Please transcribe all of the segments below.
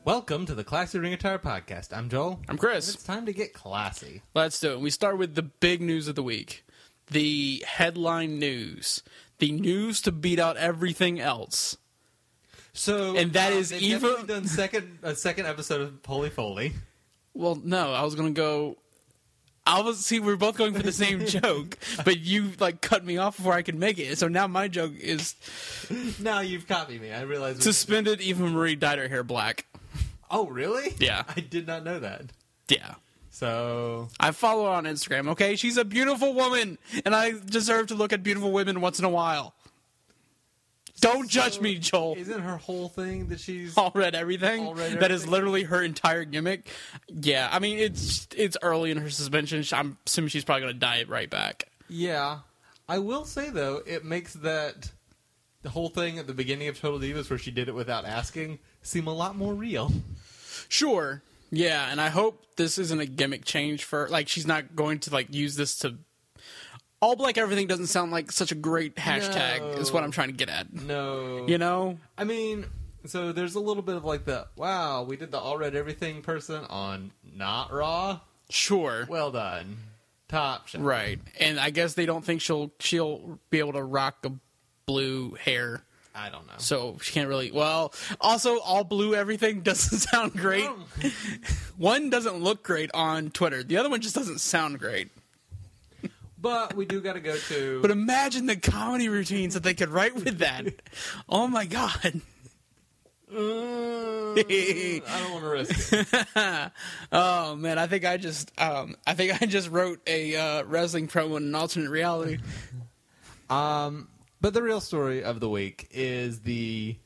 Welcome to the Classy Ring Attire Podcast. I'm Joel. I'm Chris. And it's time to get classy. Let's do it. We start with the big news of the week. The headline news. The news to beat out everything else. So, And that is they've even- definitely done a second episode of Polly Foley. Well, no, I was going to go... we're both going for the same joke, but you, cut me off before I could make it. So now my joke is Now you've copied me. I realize. suspended Eva Marie dyed her hair black. Oh, really? Yeah. I did not know that. Yeah. So, I follow her on Instagram, okay? She's a beautiful woman, and I deserve to look at beautiful women once in a while. Don't judge me, Joel. isn't her whole thing that she's... All read everything. All read That is everything? literally her entire gimmick. Yeah, I mean it's early in her suspension. I'm assuming she's probably going to dye it right back. Yeah. I will say, though, it makes that... The whole thing at the beginning of Total Divas where she did it without asking seem a lot more real. Sure. Yeah, and I hope this isn't a gimmick change for she's not going to use this to. All Black Everything doesn't sound like such a great hashtag. No. Is what I'm trying to get at. No. You know. I mean, so there's a little bit of wow, we did the All Red Everything person on not Raw. Sure. Well done. Top shot. Right, and I guess they don't think she'll be able to rock a blue hair. I don't know. So she can't really. Well, also, all blue everything doesn't sound great. One doesn't look great on Twitter. The other one just doesn't sound great. But we do got to go to... But imagine the comedy routines that they could write with that. Oh my god. I don't want to risk it. Oh man, I think I just wrote a wrestling promo in an alternate reality. But the real story of the week is we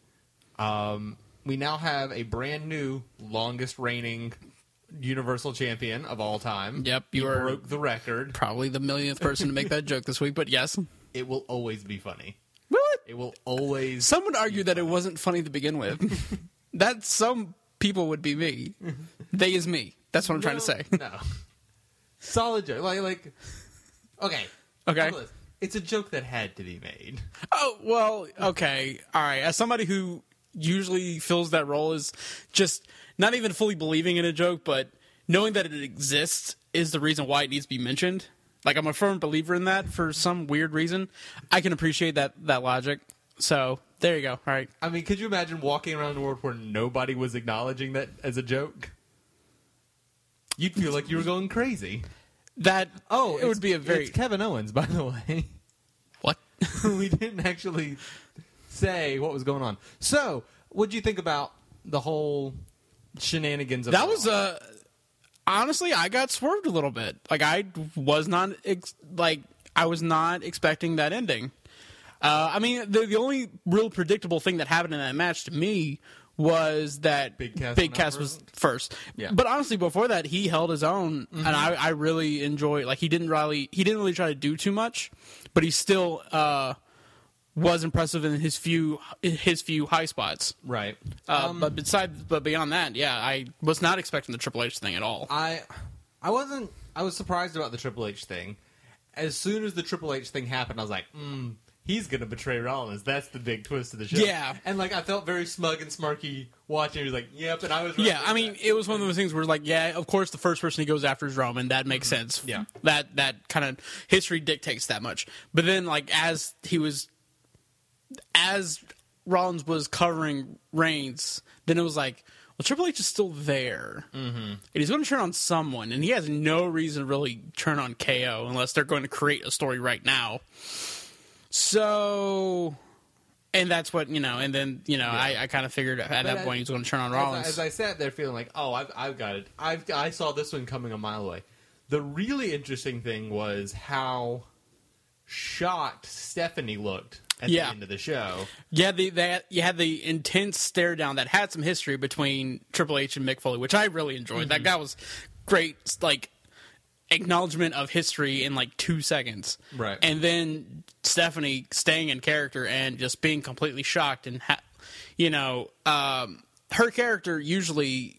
now have a brand new longest reigning Universal Champion of all time. Yep, He you are broke the record. probably the millionth person to make that joke this week, but yes. It will always be funny. What? It will always... Some would argue that it wasn't funny to begin with. That some people would be me. They is me. That's what I'm trying to say. No. Solid joke. Okay. Okay. How about this? It's a joke that had to be made. Oh, well, okay. All right. As somebody who usually fills that role is just not even fully believing in a joke, but knowing that it exists is the reason why it needs to be mentioned. I'm a firm believer in that for some weird reason. I can appreciate that logic. So, there you go. All right. I mean, could you imagine walking around the world where nobody was acknowledging that as a joke? You'd feel like you were going crazy. It would be a very... It's Kevin Owens, by the way. What? We didn't actually say what was going on. So, what'd you think about the whole shenanigans of That Raw? was honestly, I got swerved a little bit. I was not I was not expecting that ending. I mean, the only real predictable thing that happened in that match to me was that Big Cass Big went Cass out was first. Yeah. But honestly, before that, he held his own, and I really enjoyed. He didn't really try to do too much, but he still was impressive in his few high spots. Right. But beyond that, yeah, I was not expecting the Triple H thing at all. I was surprised about the Triple H thing. As soon as the Triple H thing happened, I was like, he's going to betray Rollins. That's the big twist of the show. Yeah. And I felt very smug and smarky watching. He was like, yep, and I was right. Yeah, I mean, it was one of those things where, yeah, of course the first person he goes after is Roman. That makes sense. Yeah. That kind of history dictates that much. But then, as Rollins was covering Reigns, then it was like, well, Triple H is still there. Mm-hmm. And he's going to turn on someone, and he has no reason to really turn on KO unless they're going to create a story right now. So, and that's what, and then, I kind of figured at that point he was going to turn on Rollins. As I sat there feeling like, I've got it. I saw this one coming a mile away. The really interesting thing was how shocked Stephanie looked at the end of the show. Yeah, you had the intense stare down that had some history between Triple H and Mick Foley, which I really enjoyed. Mm-hmm. That guy was great, acknowledgement of history in 2 seconds. Right. And then Stephanie staying in character and just being completely shocked and, her character usually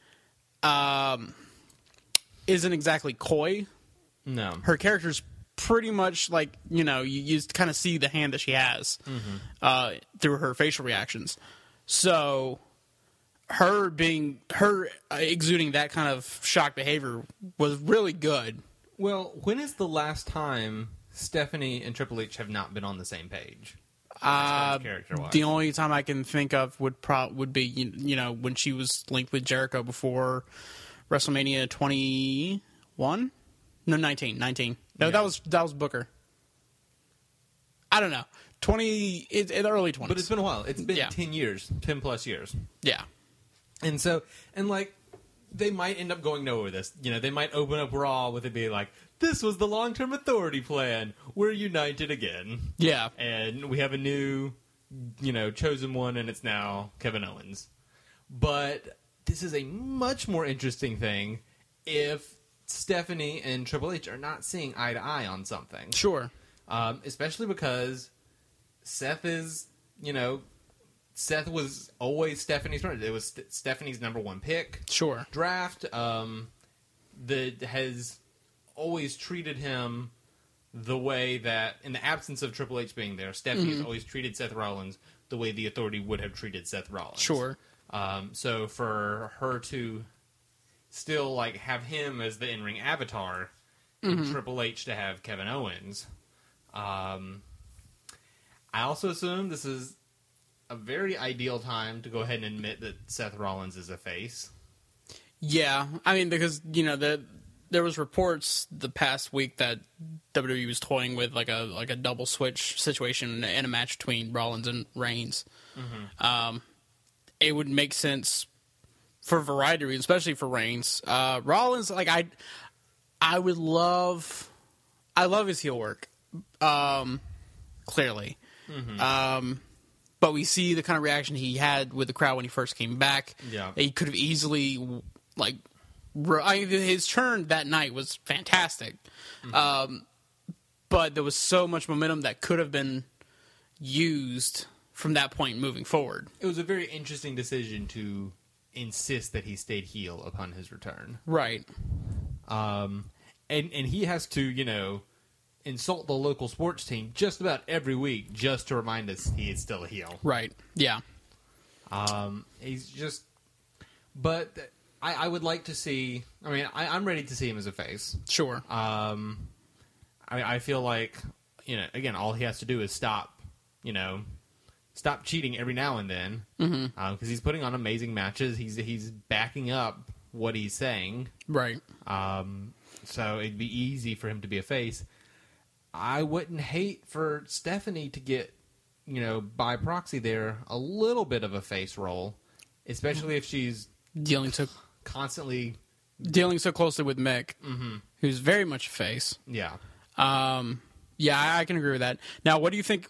isn't exactly coy. No. Her character's pretty much you kind of see the hand that she has through her facial reactions. So her exuding that kind of shock behavior was really good. Well, when is the last time Stephanie and Triple H have not been on the same page? Character-wise. The only time I can think of would be you know, when she was linked with Jericho before WrestleMania 21? No, 19. No, Yeah. that was Booker. I don't know. In the early 20s. But it's been a while. It's been 10 years, 10 plus years. Yeah. And so, they might end up going nowhere with this. You know, they might open up Raw with it being like, this was the long-term authority plan. We're united again. Yeah. And we have a new, chosen one, and it's now Kevin Owens. But this is a much more interesting thing if Stephanie and Triple H are not seeing eye to eye on something. Sure. Especially because Seth is, Seth was always Stephanie's friend. It was Stephanie's number one pick. Sure. Draft that has always treated him the way that, in the absence of Triple H being there, Stephanie has always treated Seth Rollins the way the Authority would have treated Seth Rollins. Sure. So for her to still have him as the in-ring avatar, and Triple H to have Kevin Owens, I also assume this is a very ideal time to go ahead and admit that Seth Rollins is a face. Yeah, I mean, because there was reports the past week that WWE was toying with like a double switch situation in a match between Rollins and Reigns. It would make sense for a variety of reasons, especially for Reigns. Rollins, I love his heel work, clearly. But we see the kind of reaction he had with the crowd when he first came back. Yeah. He could have easily, his turn that night was fantastic. But there was so much momentum that could have been used from that point moving forward. It was a very interesting decision to insist that he stayed heel upon his return. Right. And he has to, insult the local sports team just about every week just to remind us he is still a heel. Right. Yeah. He's just... But I would like to see... I mean, I'm ready to see him as a face. Sure. I feel like, again, all he has to do is stop cheating every now and then. Because he's putting on amazing matches. He's backing up what he's saying. Right. So it'd be easy for him to be a face. I wouldn't hate for Stephanie to get, by proxy there, a little bit of a face role, especially if she's constantly dealing so closely with Mick, who's very much a face. Yeah. Yeah, I can agree with that. Now, what do you think,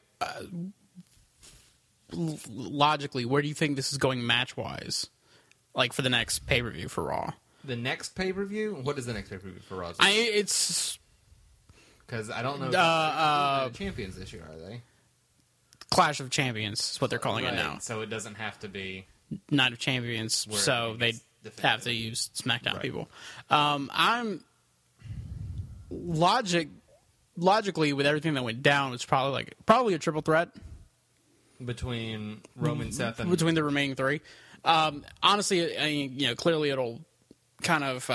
logically, where do you think this is going match-wise, for the next pay-per-view for Raw? The next pay-per-view? What is the next pay-per-view for Raw? It's... Because I don't know if they're champions this year, are they? Clash of Champions is what they're calling it now. So it doesn't have to be... Night of Champions, so they have to use SmackDown people. I'm... Logically, with everything that went down, it's probably a triple threat. Between Roman, Seth, and... Between the remaining three. Honestly, I mean, clearly it'll kind of...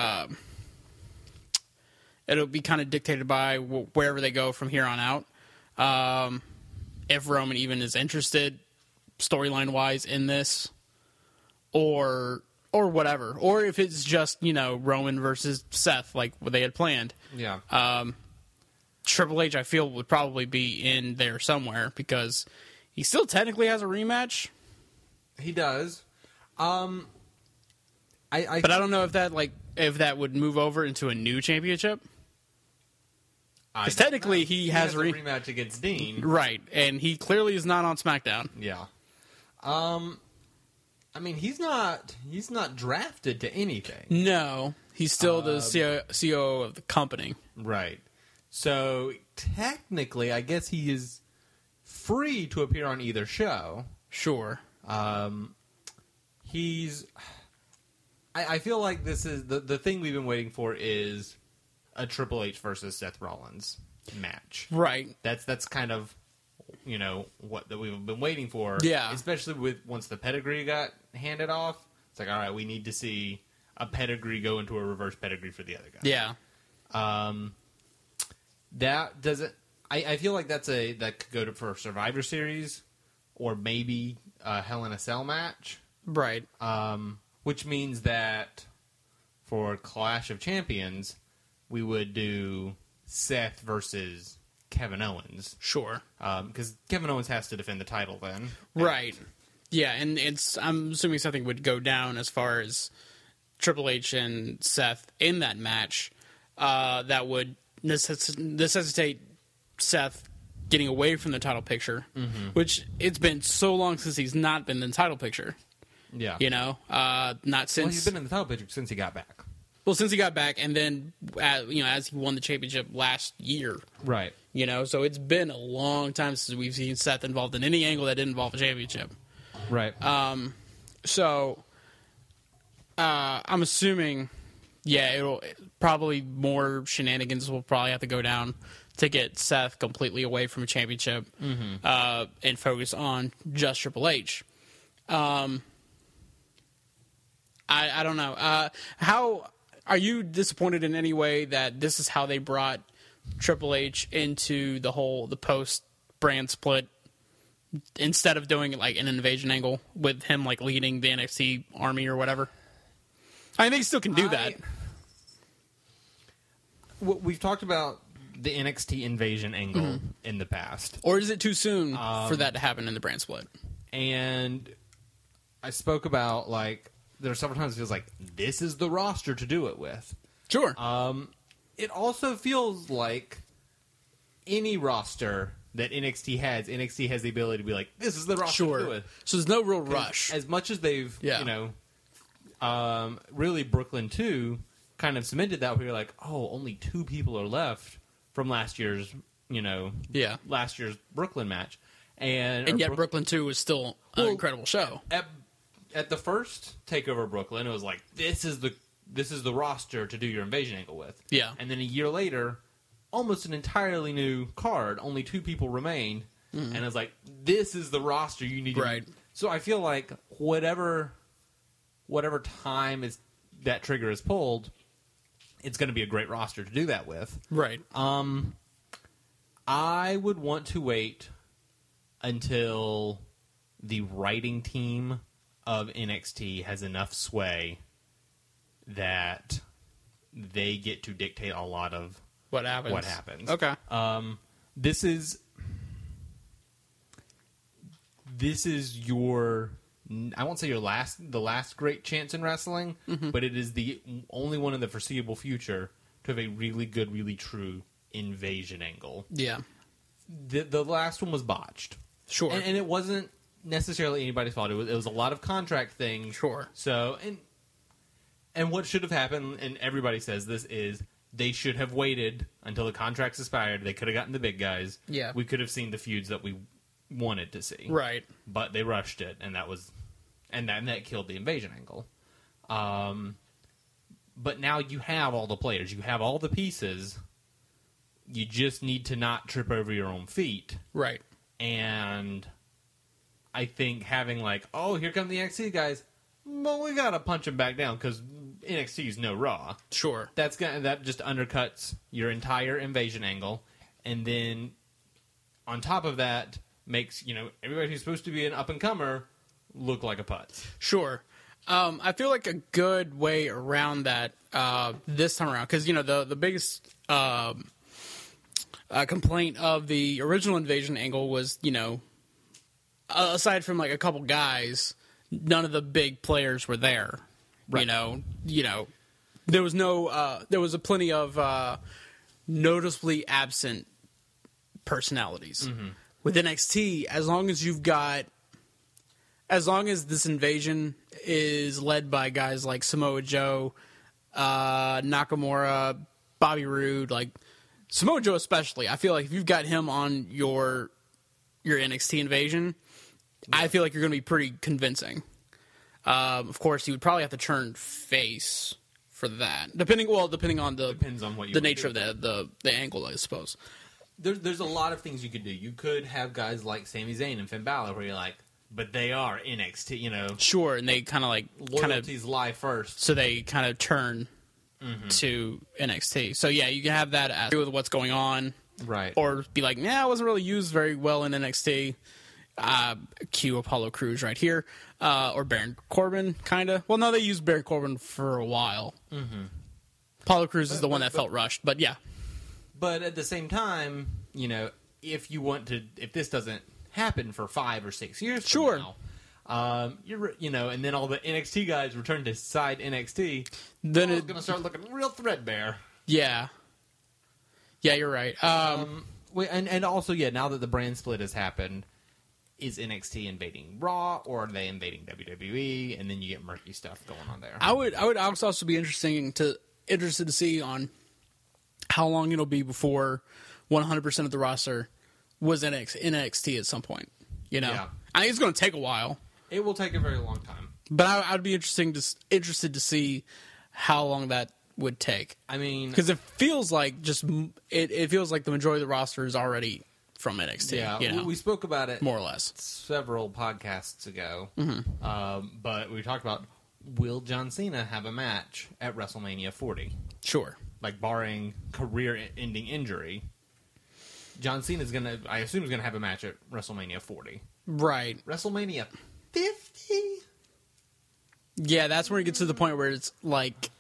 It'll be kind of dictated by wherever they go from here on out. If Roman even is interested, storyline-wise, in this, or whatever. Or if it's just, Roman versus Seth, like what they had planned. Yeah. Triple H, I feel, would probably be in there somewhere, because he still technically has a rematch. He does. But I don't know if that would move over into a new championship. Because technically he has a rematch against Dean. Right, and he clearly is not on SmackDown. Yeah. I mean, he's not drafted to anything. No, he's still the CEO of the company. Right. So, technically, I guess he is free to appear on either show. Sure. He's... I feel like this is... The thing we've been waiting for is a Triple H versus Seth Rollins match. Right. That's kind of, what that we've been waiting for. Yeah. Especially once the pedigree got handed off. It's like, all right, we need to see a pedigree go into a reverse pedigree for the other guy. Yeah. That doesn't. I feel like that could go for a Survivor Series, or maybe a Hell in a Cell match. Right. Which means that for Clash of Champions, we would do Seth versus Kevin Owens. Sure. Because Kevin Owens has to defend the title then. Right. Yeah, and I'm assuming something would go down as far as Triple H and Seth in that match that would necessitate Seth getting away from the title picture, which it's been so long since he's not been in the title picture. Yeah. Not since... Well, he's been in the title picture since he got back. Well, since he got back, and then, as he won the championship last year. Right. So it's been a long time since we've seen Seth involved in any angle that didn't involve a championship. Right. So, I'm assuming, it'll probably more shenanigans will probably have to go down to get Seth completely away from a championship and focus on just Triple H. I don't know. How are you disappointed in any way that this is how they brought Triple H into the post brand split instead of doing like an invasion angle with him like leading the NXT army or whatever? I think they still can do that. We've talked about the NXT invasion angle in the past. Or is it too soon for that to happen in the brand split? And I spoke about, there are several times it feels like this is the roster to do it with. Sure. It also feels like any roster that NXT has the ability to be like, this is the roster to do it with. So there's no real rush. As much as they've, really Brooklyn 2 kind of cemented that, where you're like, oh, only 2 people are left from last year's Brooklyn match. And yet Brooklyn 2 was still an incredible show. At the first TakeOver Brooklyn, it was like, this is the roster to do your invasion angle with. Yeah. And then a year later, almost an entirely new card, only 2 people remained, and it's like, this is the roster you need to... Right. So I feel like whatever time that trigger is pulled, it's going to be a great roster to do that with. Right. I would want to wait until the writing team of NXT has enough sway that they get to dictate a lot of what happens. Okay. This is your, I won't say the last great chance in wrestling, but it is the only one in the foreseeable future to have a really good, really true invasion angle. Yeah. The last one was botched. Sure. And it wasn't necessarily anybody's fault. It was a lot of contract things. Sure. So, and what should have happened, and everybody says this, is they should have waited until the contracts expired. They could have gotten the big guys. Yeah. We could have seen the feuds that we wanted to see. Right. But they rushed it, and that killed the invasion angle. But now you have all the players. You have all the pieces. You just need to not trip over your own feet. Right. And I think having here come the NXT guys, well, we gotta punch them back down because NXT is no Raw. Sure. That just undercuts your entire invasion angle, and then on top of that makes everybody who's supposed to be an up and comer look like a putz. Sure. I feel like a good way around that this time around, because the biggest complaint of the original invasion angle was aside from a couple guys, none of the big players were there. Right. There was no there was plenty of noticeably absent personalities. With NXT, as long as this invasion is led by guys like Samoa Joe, Nakamura, Bobby Roode, Samoa Joe especially, I feel like if you've got him on your NXT invasion, I feel like you're going to be pretty convincing. Of course, you would probably have to turn face for that, depending on the nature of the angle, I suppose. There's a lot of things you could do. You could have guys like Sami Zayn and Finn Balor, where you're like, but they are NXT, you know. Sure, and they kind of like loyalties lie first, so they kind of turn to NXT. So yeah, you can have that as with what's going on, right? Or be like, yeah, it wasn't really used very well in NXT. Cue Apollo Crews right here, or Baron Corbin, kind of. Well, no, they used Baron Corbin for a while. Apollo Crews is the one that felt rushed, but yeah. But at the same time, you know, if this doesn't happen for 5 or 6 years from now, and then all the NXT guys return to side NXT, then it's going to start looking real threadbare. Yeah. Yeah, you're right. And also, now that the brand split has happened, is NXT invading Raw, or are they invading WWE? And then you get murky stuff going on there. I would also be interested to see on how long it'll be before 100% of the roster was NXT at some point. You know, I think it's going to take a while. It will take a very long time. But I'd be interested to see how long that would take. I mean, because it feels like it feels like the majority of the roster is already from NXT. Yeah, you know? We spoke about it more or less several podcasts ago. But we talked about, will John Cena have a match at WrestleMania 40? Sure. Like, barring career-ending injury, John Cena's I assume, is gonna have a match at WrestleMania 40. Right. WrestleMania 50? Yeah, that's where it gets to the point where it's like,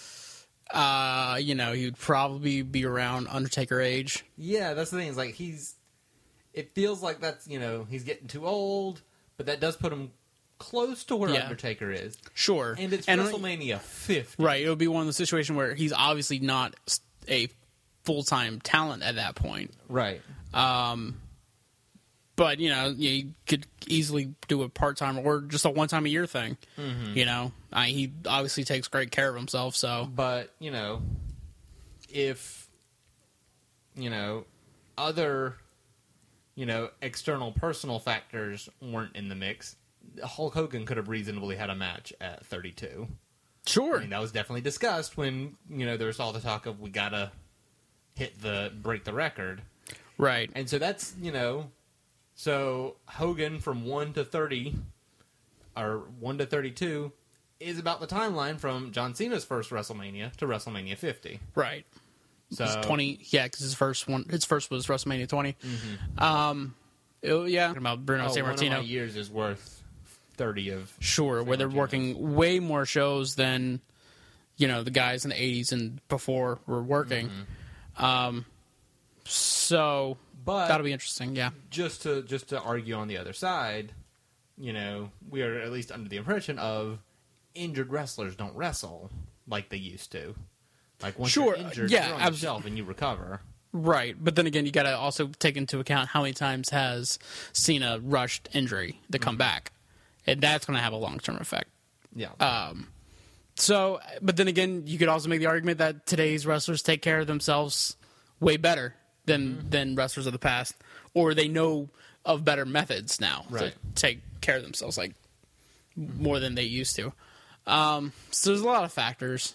he'd probably be around Undertaker age. Yeah, that's the thing. It's like it feels like that's, he's getting too old, but that does put him close to where Undertaker is. Sure. And it's WrestleMania 50. Right. It would be one of the situations where he's obviously not a full-time talent at that point. Right. But, you could easily do a part-time or just a one-time-a-year thing. He obviously takes great care of himself, so... But, if, other, external personal factors weren't in the mix, Hulk Hogan could have reasonably had a match at 32. Sure. I mean, that was definitely discussed when, there was all the talk of, we gotta break the record. Right. And so that's, so Hogan from 1 to 30, or 1 to 32, is about the timeline from John Cena's first WrestleMania to WrestleMania 50. Right. So 20, because his first was WrestleMania 20. About Bruno Sammartino. One of my years is worth 30 of. Sure, where they're working way more shows than the guys in the 80s and before were working. But that'll be interesting. Yeah. Just to argue on the other side, we are at least under the impression of injured wrestlers don't wrestle like they used to. Like, once you're injured, you're on the shelf and you recover. Right, but then again, you got to also take into account how many times has Cena rushed injury to come back, and that's going to have a long-term effect. Yeah. But then again, you could also make the argument that today's wrestlers take care of themselves way better than wrestlers of the past, or they know of better methods now to take care of themselves, like more than they used to. So there's a lot of factors.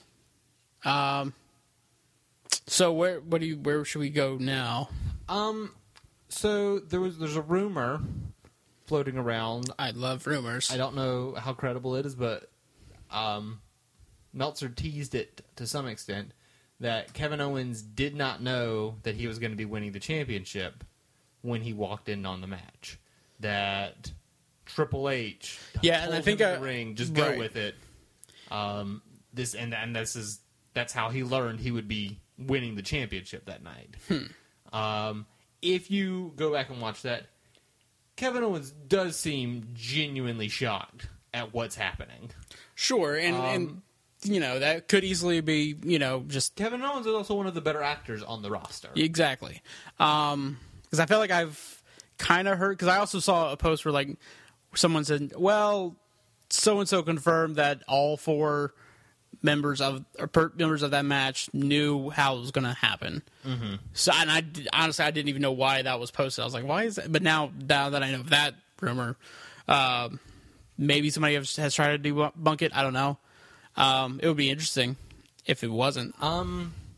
So where should we go now? So there's a rumor floating around. I love rumors. I don't know how credible it is, but Meltzer teased it to some extent that Kevin Owens did not know that he was going to be winning the championship when he walked in on the match. That Triple H, and I think in the ring, just go with it. That's how he learned he would be winning the championship that night. If you go back and watch that, Kevin Owens does seem genuinely shocked at what's happening. Sure, and that could easily be, just... Kevin Owens is also one of the better actors on the roster. Exactly. Because I feel like I've kind of heard... Because I also saw a post where, someone said, well, so-and-so confirmed that all 4 members of that match knew how it was going to happen. So, and honestly, I didn't even know why that was posted. I was like, why is that? But now that I know of that rumor, maybe somebody has tried to debunk it. I don't know. It would be interesting if it wasn't.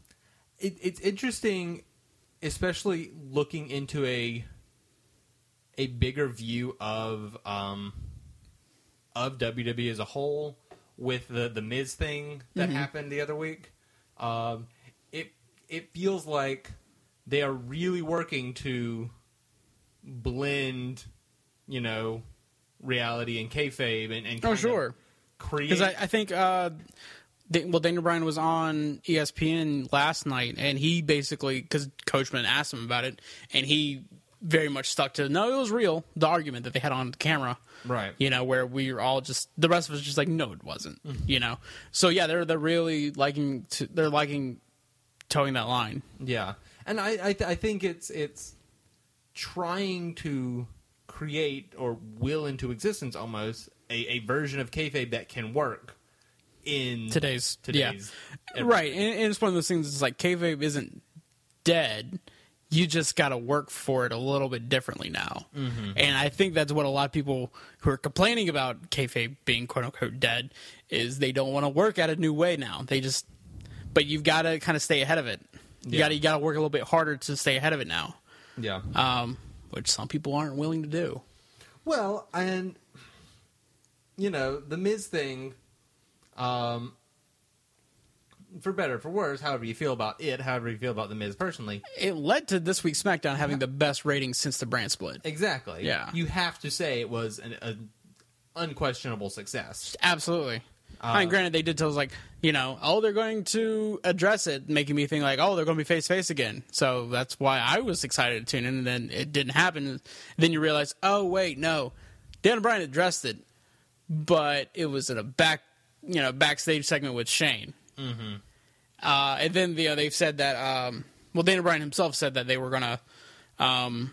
It's interesting, especially looking into a bigger view of WWE as a whole with the Miz thing that happened the other week. It feels like they are really working to blend, reality and kayfabe and oh, sure. Create. Because I think, Daniel Bryan was on ESPN last night, and he basically, because Coachman asked him about it, and he very much stuck to, no, it was real, the argument that they had on camera. Right. Where we were all just, the rest of us just like, no, it wasn't. So yeah, they're really liking towing that line. Yeah. And I think it's trying to create or will into existence almost a version of kayfabe that can work in today's yeah. Right. And it's one of those things, it's like kayfabe isn't dead. You just got to work for it a little bit differently now. And I think that's what a lot of people who are complaining about kayfabe being quote unquote dead is they don't want to work at a new way now. But you've got to kind of stay ahead of it. You got to work a little bit harder to stay ahead of it now. Yeah. Which some people aren't willing to do. Well, and the Miz thing, for better or for worse, however you feel about it, however you feel about the Miz personally, it led to this week's SmackDown having the best ratings since the brand split. Exactly. Yeah. You have to say it was an unquestionable success. Absolutely. Granted, they did tell us, they're going to address it, making me think, they're going to be face-to-face again. So that's why I was excited to tune in, and then it didn't happen. Then you realize, oh, wait, no. Daniel Bryan addressed it, but it was in a backstage segment with Shane. And then, they've said that, Daniel Bryan himself said that they were going to,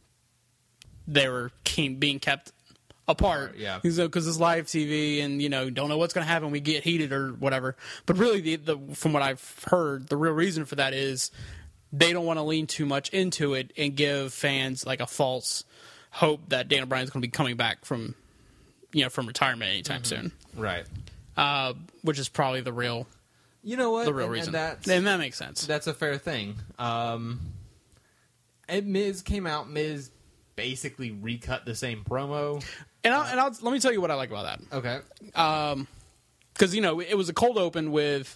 being kept apart, yeah, because it's live TV, and don't know what's going to happen. We get heated or whatever. But really, from what I've heard, the real reason for that is they don't want to lean too much into it and give fans a false hope that Daniel Bryan's going to be coming back from retirement anytime soon. Right. Which is probably the real, the real reason. And that makes sense. That's a fair thing. And Miz came out. Miz basically recut the same promo. And let me tell you what I like about that. Okay. Because it was a cold open with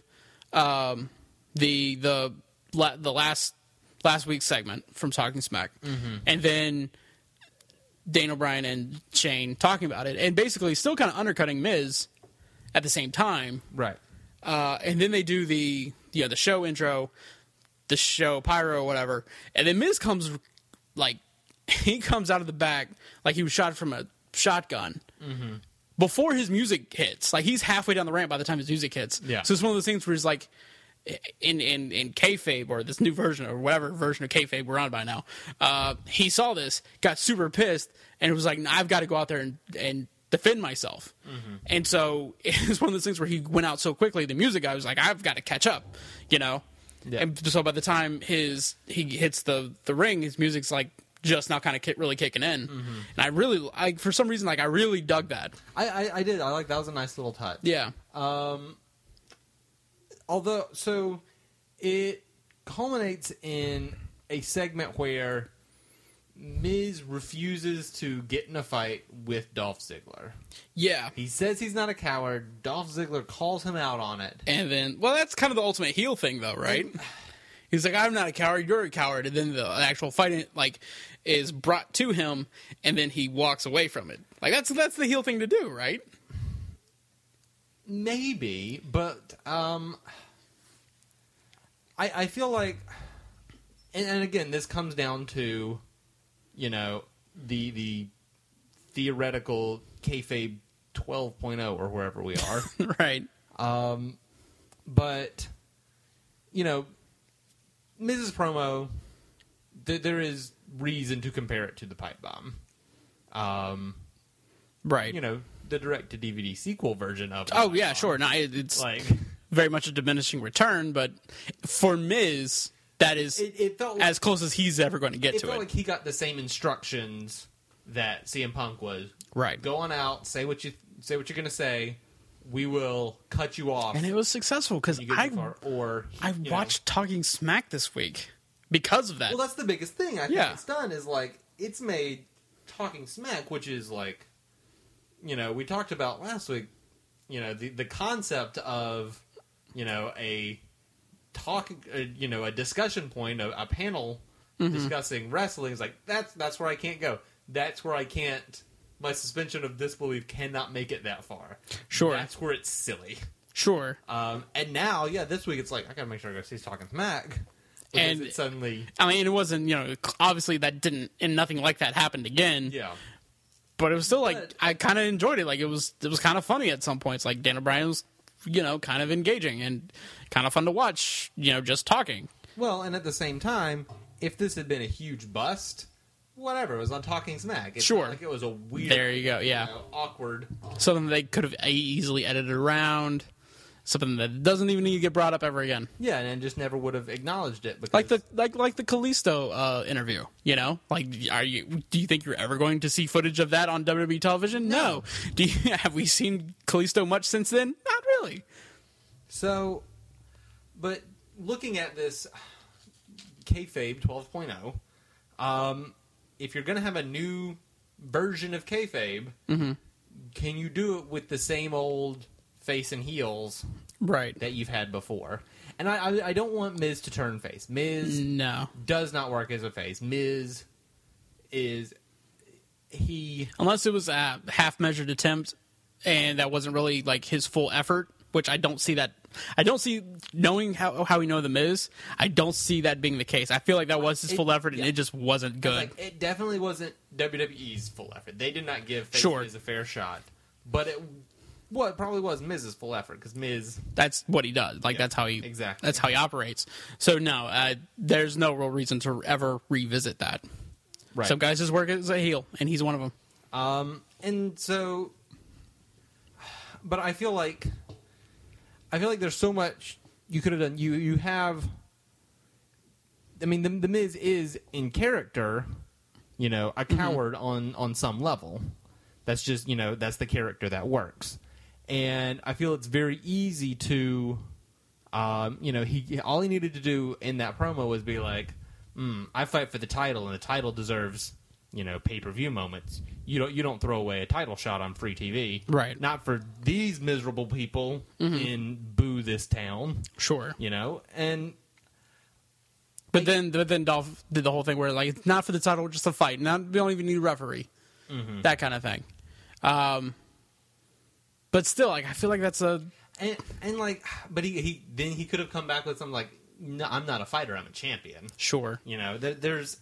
the last week's segment from Talking Smack, and then Daniel Bryan and Shane talking about it, and basically still kind of undercutting Miz at the same time. Right. And then they do the show intro, the show pyro, whatever, and then Miz comes he comes out of the back like he was shot from a shotgun before his music hits. He's halfway down the ramp by the time his music hits. Yeah. So it's one of those things where he's in kayfabe, or this new version, or whatever version of kayfabe we're on by now. He saw this, got super pissed, and it was like, I've got to go out there and defend myself. And so it was one of those things where he went out so quickly, the music guy was like, I've got to catch up, Yeah. And so by the time he hits the ring, his music's just now kind of really kicking in. And I really, for some reason, I really dug that. I did. That was a nice little touch. Yeah. Although, so it culminates in a segment where Miz refuses to get in a fight with Dolph Ziggler. Yeah. He says he's not a coward. Dolph Ziggler calls him out on it. And then, that's kind of the ultimate heel thing, though, right? He's like, I'm not a coward, you're a coward. And then the actual fight, is brought to him, and then he walks away from it. That's the heel thing to do, right? Maybe, but I feel like, and again, this comes down to, the theoretical kayfabe 12.0 or wherever we are. Right. But, Mrs. Promo, there is reason to compare it to the pipe bomb. Right. The direct-to-DVD sequel version of it. Oh, yeah, sure. No, it's very much a diminishing return, but for Miz, that is it felt as close as he's ever going to get to it. It felt like he got the same instructions that CM Punk was. Right. Go on out, say what you're going to say. We will cut you off. And it was successful because I watched Talking Smack this week because of that. Well, that's the biggest thing I think it's done is it's made Talking Smack, which is like, we talked about last week, the concept of, a discussion point, a panel discussing wrestling is like, that's where I can't go. That's where I can't, my suspension of disbelief cannot make it that far. Sure. That's where it's silly. Sure. And now, this week it's like, I gotta make sure I go see Talking Smack. And it suddenly... I mean, it wasn't, obviously that didn't, and nothing like that happened again. Yeah. But it was still I kind of enjoyed it. Like, it was kind of funny at some points. Like, Daniel Bryan was, kind of engaging and kind of fun to watch, just talking. Well, and at the same time, if this had been a huge bust, whatever, it was on Talking Smack. It's sure. Not like it was a weird... There you go, yeah. Awkward... Something they could have easily edited around. Something that doesn't even need to get brought up ever again. Yeah, and just never would have acknowledged it. Because... Like the Kalisto interview, Like, do you think you're ever going to see footage of that on WWE television? No. Have we seen Kalisto much since then? Not really. So, but looking at this kayfabe 12.0, if you're going to have a new version of kayfabe, can you do it with the same old face and heels that you've had before? And I don't want Miz to turn face. Miz does not work as a face. Miz is... Unless it was a half-measured attempt, and that wasn't really, like, his full effort, which I don't see that... I don't see, knowing how we know the Miz, I don't see that being the case. I feel like that was his full effort, and it just wasn't good. Like, it definitely wasn't WWE's full effort. They did not give face Miz a fair shot. But it probably was Miz's full effort, because Miz... That's what he does. Like, that's how he... Exactly. That's how he operates. So, no, there's no real reason to ever revisit that. Right. Some guys just work as a heel, and he's one of them. And so... But I feel like there's so much you could have done. You have... I mean, the Miz is, in character, a coward on some level. That's just, that's the character that works. And I feel it's very easy to, all he needed to do in that promo was be like, I fight for the title, and the title deserves, pay-per-view moments. You don't throw away a title shot on free TV. Right. Not for these miserable people in Boo This Town. Sure. And... But then Dolph did the whole thing where, like, it's not for the title, just a fight. We don't even need a referee. That kind of thing. But still, like, I feel like that's a... And like, but he could have come back with something like, no, I'm not a fighter, I'm a champion. Sure. There's...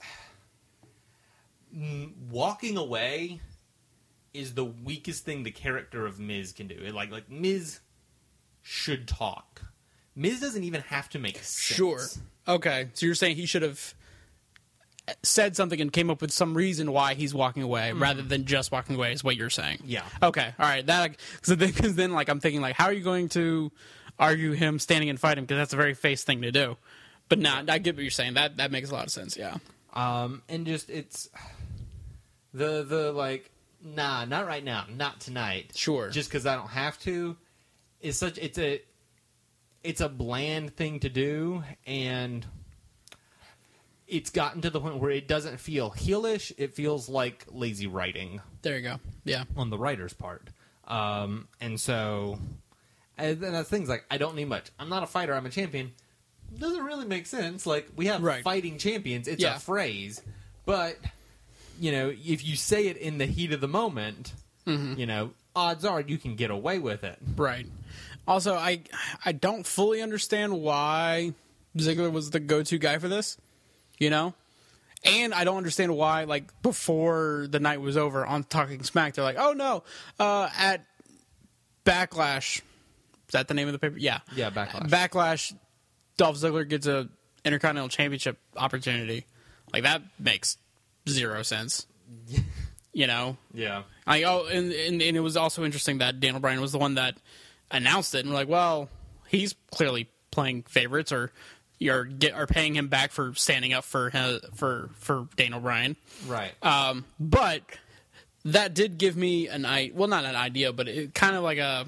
Walking away is the weakest thing the character of Miz can do. Like Miz should talk. Miz doesn't even have to make sense. Sure. Okay, so you're saying he should have said something and came up with some reason why he's walking away rather than just walking away is what you're saying. Yeah. Okay, all right. Because then like, I'm thinking, like, how are you going to argue him standing and fighting? Because that's a very face thing to do. But I get what you're saying. That makes a lot of sense, yeah. And just, it's... The like, nah, not right now, not tonight. Sure. Just because I don't have to. It's a bland thing to do, and it's gotten to the point where it doesn't feel heelish. It feels like lazy writing. There you go. Yeah. On the writer's part. And so, and that's things like, I don't need much. I'm not a fighter, I'm a champion. Doesn't really make sense. Like, we have fighting champions. It's a phrase. But, if you say it in the heat of the moment, odds are you can get away with it. Right. Also, I don't fully understand why Ziggler was the go-to guy for this, And I don't understand why, like, before the night was over on Talking Smack, they're like, oh, no, at Backlash, is that the name of the paper? Yeah. Yeah, Backlash. Backlash, Dolph Ziggler gets a Intercontinental Championship opportunity. Like, that makes zero sense. Yeah. And it was also interesting that Daniel Bryan was the one that announced it, and we're like, well, he's clearly playing favorites, or are paying him back for standing up for Daniel Bryan, right? But that did give me not an idea, but it kind of like a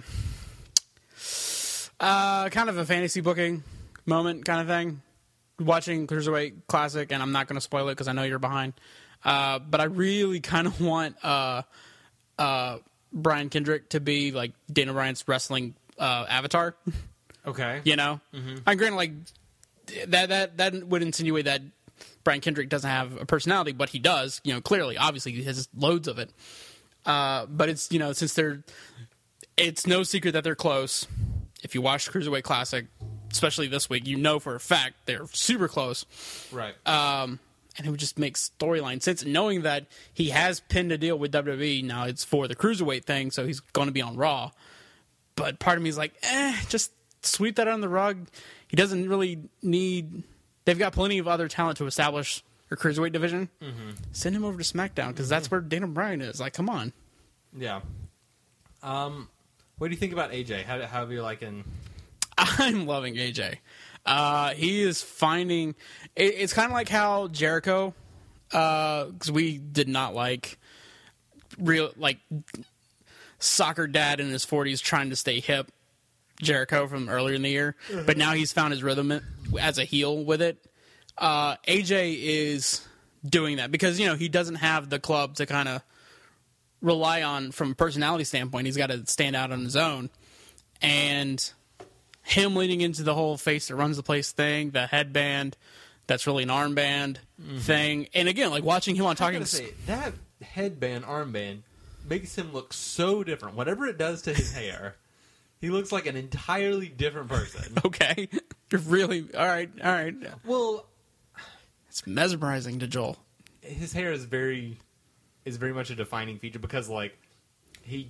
kind of a fantasy booking moment kind of thing. Watching Cruiserweight Classic, and I'm not going to spoil it because I know you're behind. But I really kind of want Brian Kendrick to be like Dana Bryan's wrestling avatar. Okay. You know? Mm-hmm. I'm granted, like, that would insinuate that Brian Kendrick doesn't have a personality, but he does, you know, clearly. Obviously, he has loads of it. But it's, you know, since it's no secret that they're close. If you watch the Cruiserweight Classic, especially this week, you know for a fact they're super close. Right. And it would just make storyline sense. Knowing that he has pinned a deal with WWE, now it's for the Cruiserweight thing, so he's going to be on Raw. But part of me is like, just sweep that under the rug. He doesn't really need... They've got plenty of other talent to establish their Cruiserweight division. Mm-hmm. Send him over to SmackDown, because that's where Dana Bryan is. Like, come on. Yeah. What do you think about AJ? How have you liking... I'm loving AJ. He is finding... It's kind of like how Jericho, because we did not like soccer dad in his 40s trying to stay hip Jericho from earlier in the year, but now he's found his rhythm as a heel with it. AJ is doing that because, you know, he doesn't have the club to kind of rely on from a personality standpoint. He's got to stand out on his own. And him leading into the whole face that runs the place thing, the headband, that's really an armband thing. And again, like watching him on Talking... that headband, armband makes him look so different. Whatever it does to his hair, he looks like an entirely different person. Okay. You're really... All right. Well... It's mesmerizing to Joel. His hair is very much a defining feature because, like, he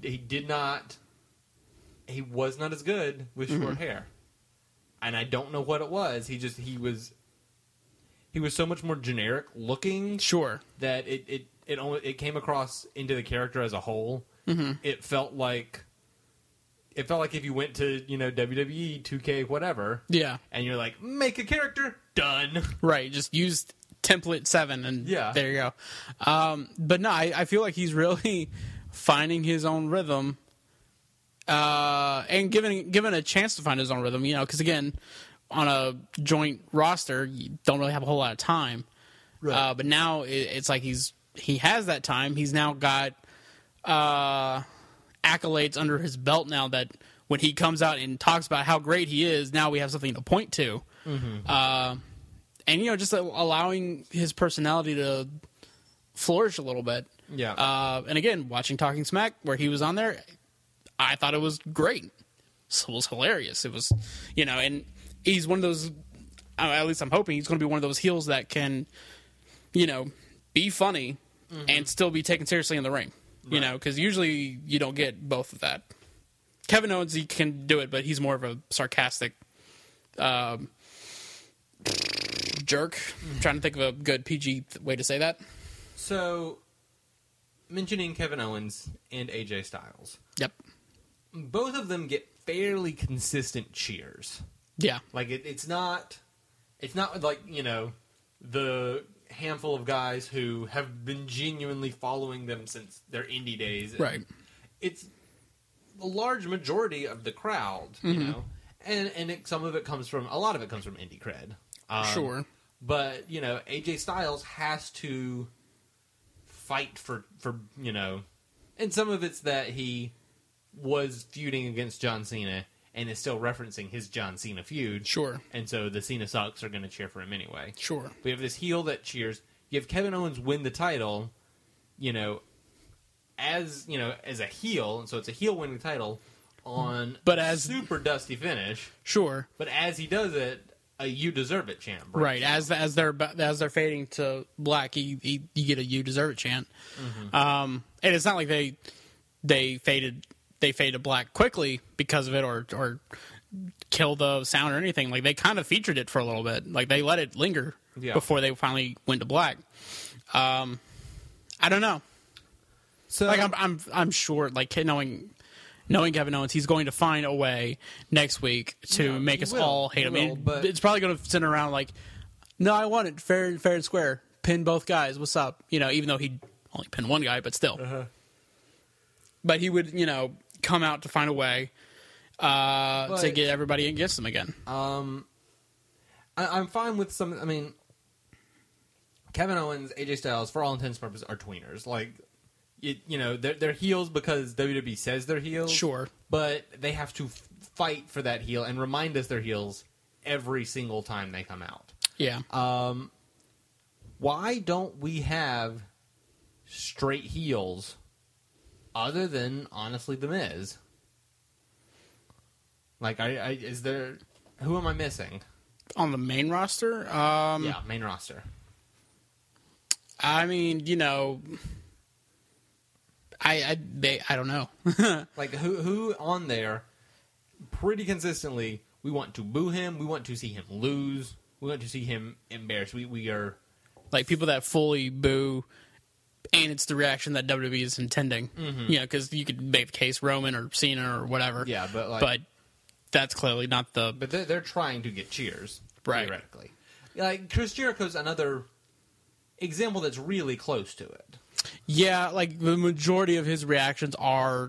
was not as good with short hair. And I don't know what it was. He was so much more generic looking. Sure. That it came across into the character as a whole. Mm-hmm. It felt like if you went to, you know, WWE, 2K, whatever. Yeah. And you're like, make a character, done. Right. Just use template 7 and there you go. But no, I feel like he's really finding his own rhythm. And given a chance to find his own rhythm, you know, because again, on a joint roster, you don't really have a whole lot of time. Right. But now it's like he has that time. He's now got accolades under his belt now that when he comes out and talks about how great he is, now we have something to point to. Mm-hmm. And, you know, just allowing his personality to flourish a little bit. Yeah. And again, watching Talking Smack, where he was on there, I thought it was great. It was hilarious. It was, you know, and he's one of those, at least I'm hoping he's going to be one of those heels that can, you know, be funny and still be taken seriously in the ring. You know, because usually you don't get both of that. Kevin Owens, he can do it, but he's more of a sarcastic jerk. I'm trying to think of a good PG way to say that. So, mentioning Kevin Owens and AJ Styles. Yep. Both of them get fairly consistent cheers. Yeah. Like, it's not like, you know, the handful of guys who have been genuinely following them since their indie days. Right. It's a large majority of the crowd, you know, and a lot of it comes from indie cred. Sure. But, you know, AJ Styles has to fight for, you know, and some of it's that he was feuding against John Cena and is still referencing his John Cena feud. Sure. And so the Cena sucks are going to cheer for him anyway. Sure. We have this heel that cheers. You have Kevin Owens win the title, you know, as a heel, and so it's a heel winning the title on super dusty finish. Sure. But as he does it, a "You deserve it" chant. Right. As they're fading to black, you get a "You deserve it" chant. Mm-hmm. And it's not like they faded black quickly because of it or kill the sound or anything. Like, they kind of featured it for a little bit. Like, they let it linger before they finally went to black. I don't know. So, like, I'm sure, like, knowing Kevin Owens, he's going to find a way next week to make us all hate him. But it's probably going to sit around like, no, I want it fair and square. Pin both guys. What's up? You know, even though he only pinned one guy, but still. Uh-huh. But he would, you know, come out to find a way to get everybody against him again. I'm fine with some. I mean, Kevin Owens, AJ Styles, for all intents and purposes, are tweeners. Like, they're heels because WWE says they're heels. Sure. But they have to fight for that heel and remind us they're heels every single time they come out. Yeah. Why don't we have straight heels other than, honestly, The Miz? Like, is there... Who am I missing? On the main roster? Yeah, main roster. I mean, I don't know. Like, who on there, pretty consistently, we want to boo him, we want to see him lose, we want to see him embarrassed. We are... Like, people that fully boo, and it's the reaction that WWE is intending. Mm-hmm. Because you could make the case Roman or Cena or whatever. Yeah, but that's clearly not the... But they're trying to get cheers, right. Theoretically. Like, Chris Jericho's another example that's really close to it. Yeah, like, the majority of his reactions are,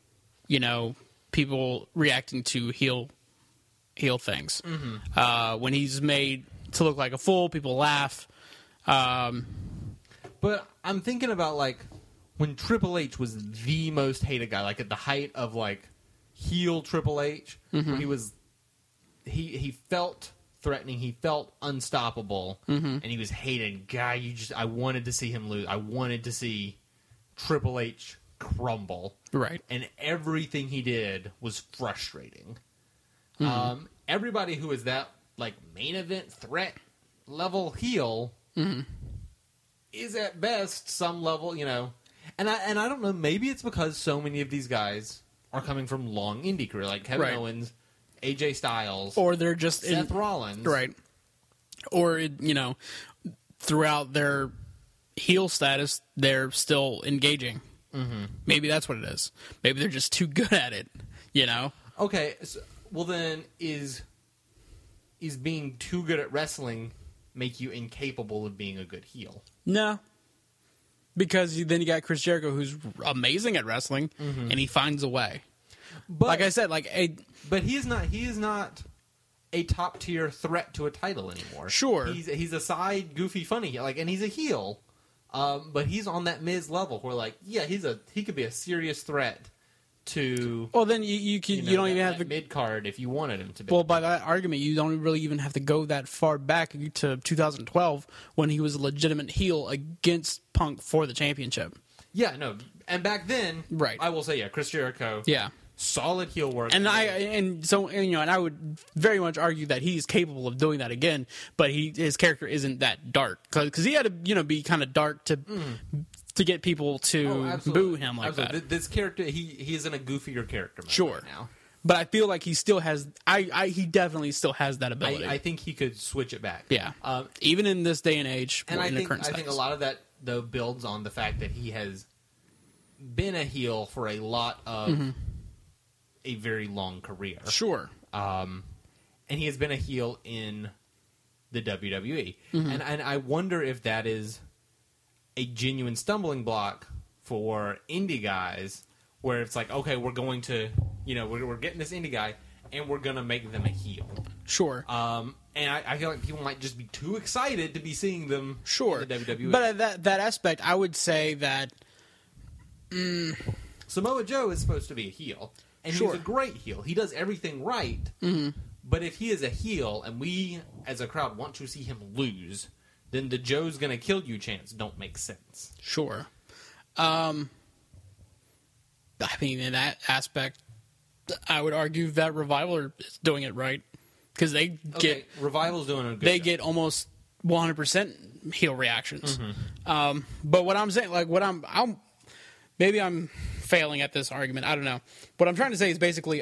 people reacting to heel things. Mm-hmm. When he's made to look like a fool, people laugh. But I'm thinking about, like, when Triple H was the most hated guy, like, at the height of, like, heel Triple H, where he was... He felt threatening, he felt unstoppable, and he was hated. Guy, I wanted to see him lose. I wanted to see Triple H crumble. Right. And everything he did was frustrating. Everybody who is that, like, main event threat level heel is at best some level, And I don't know, maybe it's because so many of these guys are coming from long indie career, like Kevin Owens, AJ Styles, or they're just Seth Rollins, right? Or throughout their heel status, they're still engaging. Mm-hmm. Maybe that's what it is. Maybe they're just too good at it. Okay, so, well then, is being too good at wrestling make you incapable of being a good heel? No. Because then you got Chris Jericho, who's amazing at wrestling, and he finds a way. But, like I said, but he is not a top tier threat to a title anymore. Sure, he's a side goofy funny and he's a heel, but he's on that Miz level where he could be a serious threat to. Well, then you don't even have the mid card if you wanted him to be. Well, by that argument, you don't really even have to go that far back to 2012 when he was a legitimate heel against Punk for the championship. Yeah, no, and back then, right? I will say, Chris Jericho, solid heel work, and I would very much argue that he's capable of doing that again, but his character isn't that dark because he had to be kind of dark to get people to boo him like that. This character, he is in a goofier character mode right now. But I feel like he still has. He definitely still has that ability. I think he could switch it back. Yeah, even in this day and age, and I think a lot of that though builds on the fact that he has been a heel for a lot of a very long career. Sure, and he has been a heel in the WWE, and I wonder if that is a genuine stumbling block for indie guys, where it's like, okay, we're going to, we're getting this indie guy, and we're going to make them a heel. Sure. And I feel like people might just be too excited to be seeing them in the WWE. But at that aspect, I would say that... Samoa Joe is supposed to be a heel, and he's a great heel. He does everything right, but if he is a heel, and we, as a crowd, want to see him lose, then the Joe's going to kill you chants don't make sense. Sure. I mean, in that aspect, I would argue that Revival is doing it right. Because they get... Revival's doing a good They job. get almost 100% heel reactions. But what I'm saying, maybe I'm failing at this argument. I don't know. What I'm trying to say is basically,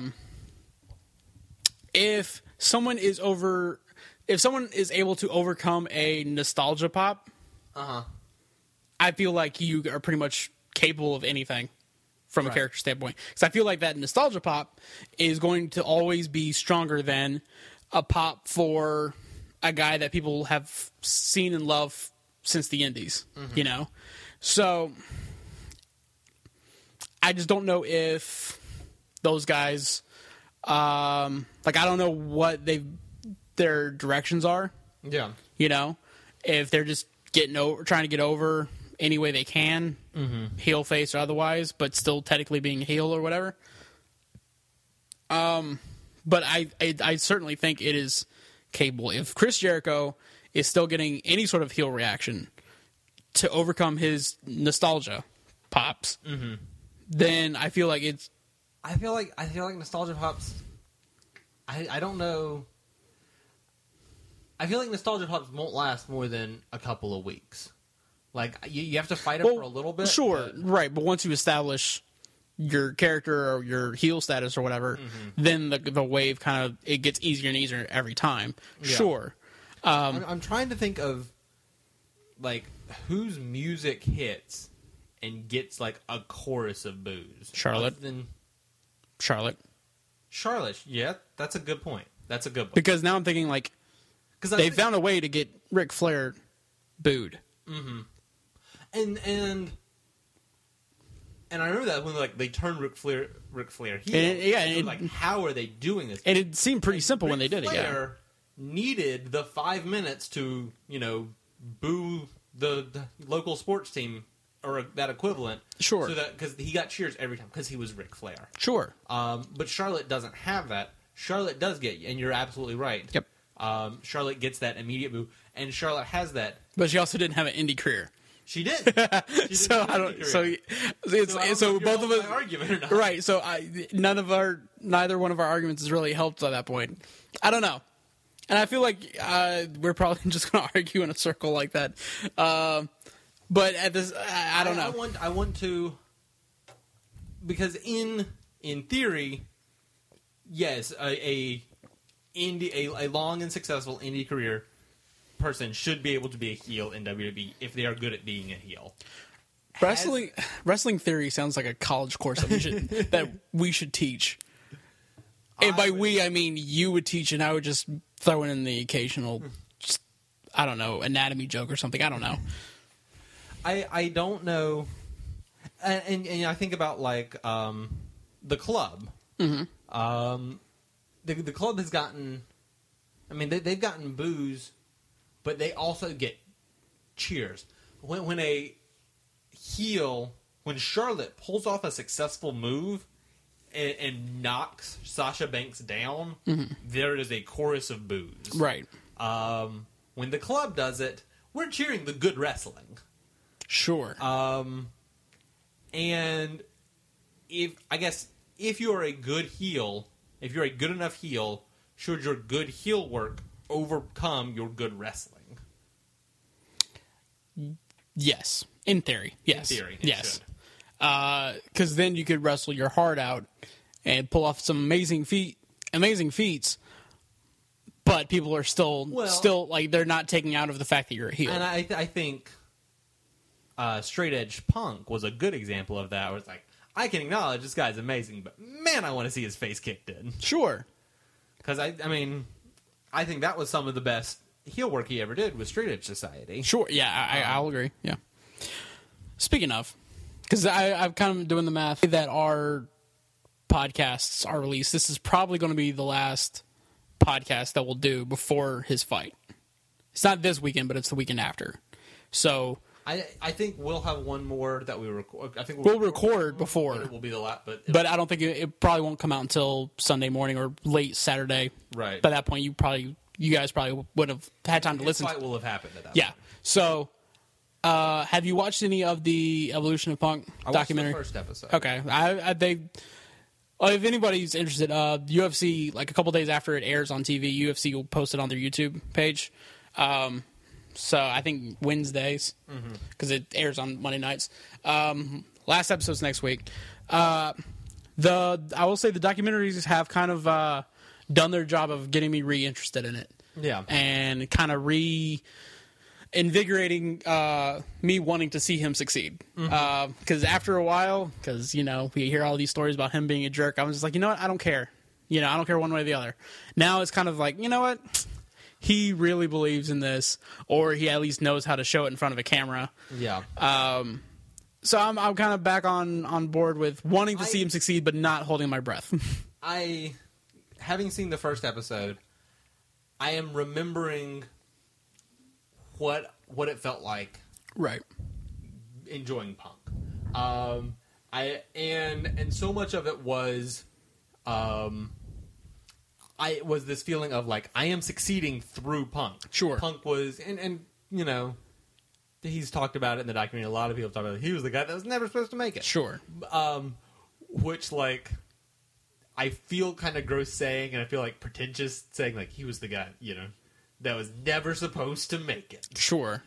if someone is able to overcome a nostalgia pop, I feel like you are pretty much capable of anything from a character standpoint. Because I feel like that nostalgia pop is going to always be stronger than a pop for a guy that people have seen and loved since the indies, So I just don't know if those guys, I don't know what their directions are. Yeah. If they're just trying to get over any way they can, heel, face, or otherwise, but still technically being heel or whatever. But I certainly think it is capable. If Chris Jericho is still getting any sort of heel reaction to overcome his nostalgia pops, then I feel like it's. I feel like nostalgia pops. I don't know. I feel like nostalgia pops won't last more than a couple of weeks. Like you have to fight it for a little bit. Sure, right. But once you establish your character or your heel status or whatever, then the wave kind of it gets easier and easier every time. Yeah. Sure. I'm trying to think of like whose music hits and gets like a chorus of boos. Charlotte. Charlotte. Yeah, that's a good point. Because now I'm thinking like they found a way to get Ric Flair booed. Mm-hmm. And I remember that when like they turned Ric Flair heel. And like how are they doing this? And it seemed pretty simple when they did it. Yeah. Ric Flair needed the 5 minutes to boo the local sports team or that equivalent. Sure. So that because he got cheers every time because he was Ric Flair. Sure. But Charlotte doesn't have that. Charlotte does get, and you're absolutely right. Yep. Charlotte gets that immediate boo, and Charlotte has that. But she also didn't have an indie career. She did. So I don't. So both of us. Argument or not. Right. So neither one of our arguments has really helped at that point. I don't know, and I feel like we're probably just going to argue in a circle like that. But at this, I don't know. I want to, because in theory, yes, a long and successful indie career person should be able to be a heel in WWE if they are good at being a heel. Wrestling theory sounds like a college course that we should teach. And by we, I mean you would teach, and I would just throw in the occasional, I don't know, anatomy joke or something. I don't know. I don't know, and I think about like the club. Mm-hmm. The club has gotten, I mean they've gotten boos, but they also get cheers. When Charlotte pulls off a successful move and knocks Sasha Banks down, there is a chorus of boos. Right. When the club does it, we're cheering the good wrestling. Sure. And if you're a good heel, if you're a good enough heel, should your good heel work overcome your good wrestling? Yes. In theory. Yes. In theory. Yes. Because then you could wrestle your heart out and pull off some amazing feats, but people are still like they're not taking out of the fact that you're a heel. And I think Straight Edge Punk was a good example of that, where it's like, I can acknowledge this guy's amazing, but man, I want to see his face kicked in. Sure. Because I think that was some of the best heel work he ever did with Straight Edge Society. Sure, yeah, I'll agree. Yeah. Speaking of, because I'm kind of doing the math that our podcasts are released. This is probably going to be the last podcast that we'll do before his fight. It's not this weekend, but it's the weekend after. So I think we'll have one more that we record. I think we'll record before. But it will be the last. But I don't think it probably won't come out until Sunday morning or late Saturday. Right. By that point, you guys probably would have had time to listen. The fight will have happened at that point. Yeah. So, have you watched any of the Evolution of Punk documentary? I watched the first episode. Okay. If anybody's interested, UFC, like a couple days after it airs on TV, UFC will post it on their YouTube page. So I think Wednesdays, because it airs on Monday nights. Last episode's next week. I will say the documentaries have kind of done their job of getting me reinterested in it. Yeah. And kind of reinvigorating me wanting to see him succeed. Because after a while, because, we hear all these stories about him being a jerk, I was just like, you know what? I don't care. I don't care one way or the other. Now it's kind of like, you know what? He really believes in this, or he at least knows how to show it in front of a camera. Yeah. So I'm kind of back on board with wanting to see him succeed, but not holding my breath. Having seen the first episode, I am remembering what it felt like Right. enjoying Punk. And so much of it was was this feeling of like I am succeeding through Punk. Sure. Punk was and you know, he's talked about it in the documentary. A lot of people talk about it. He was the guy that was never supposed to make it. Sure. Which like I feel kind of gross saying, and I feel like pretentious saying like he was the guy, you know, that was never supposed to make it. Sure.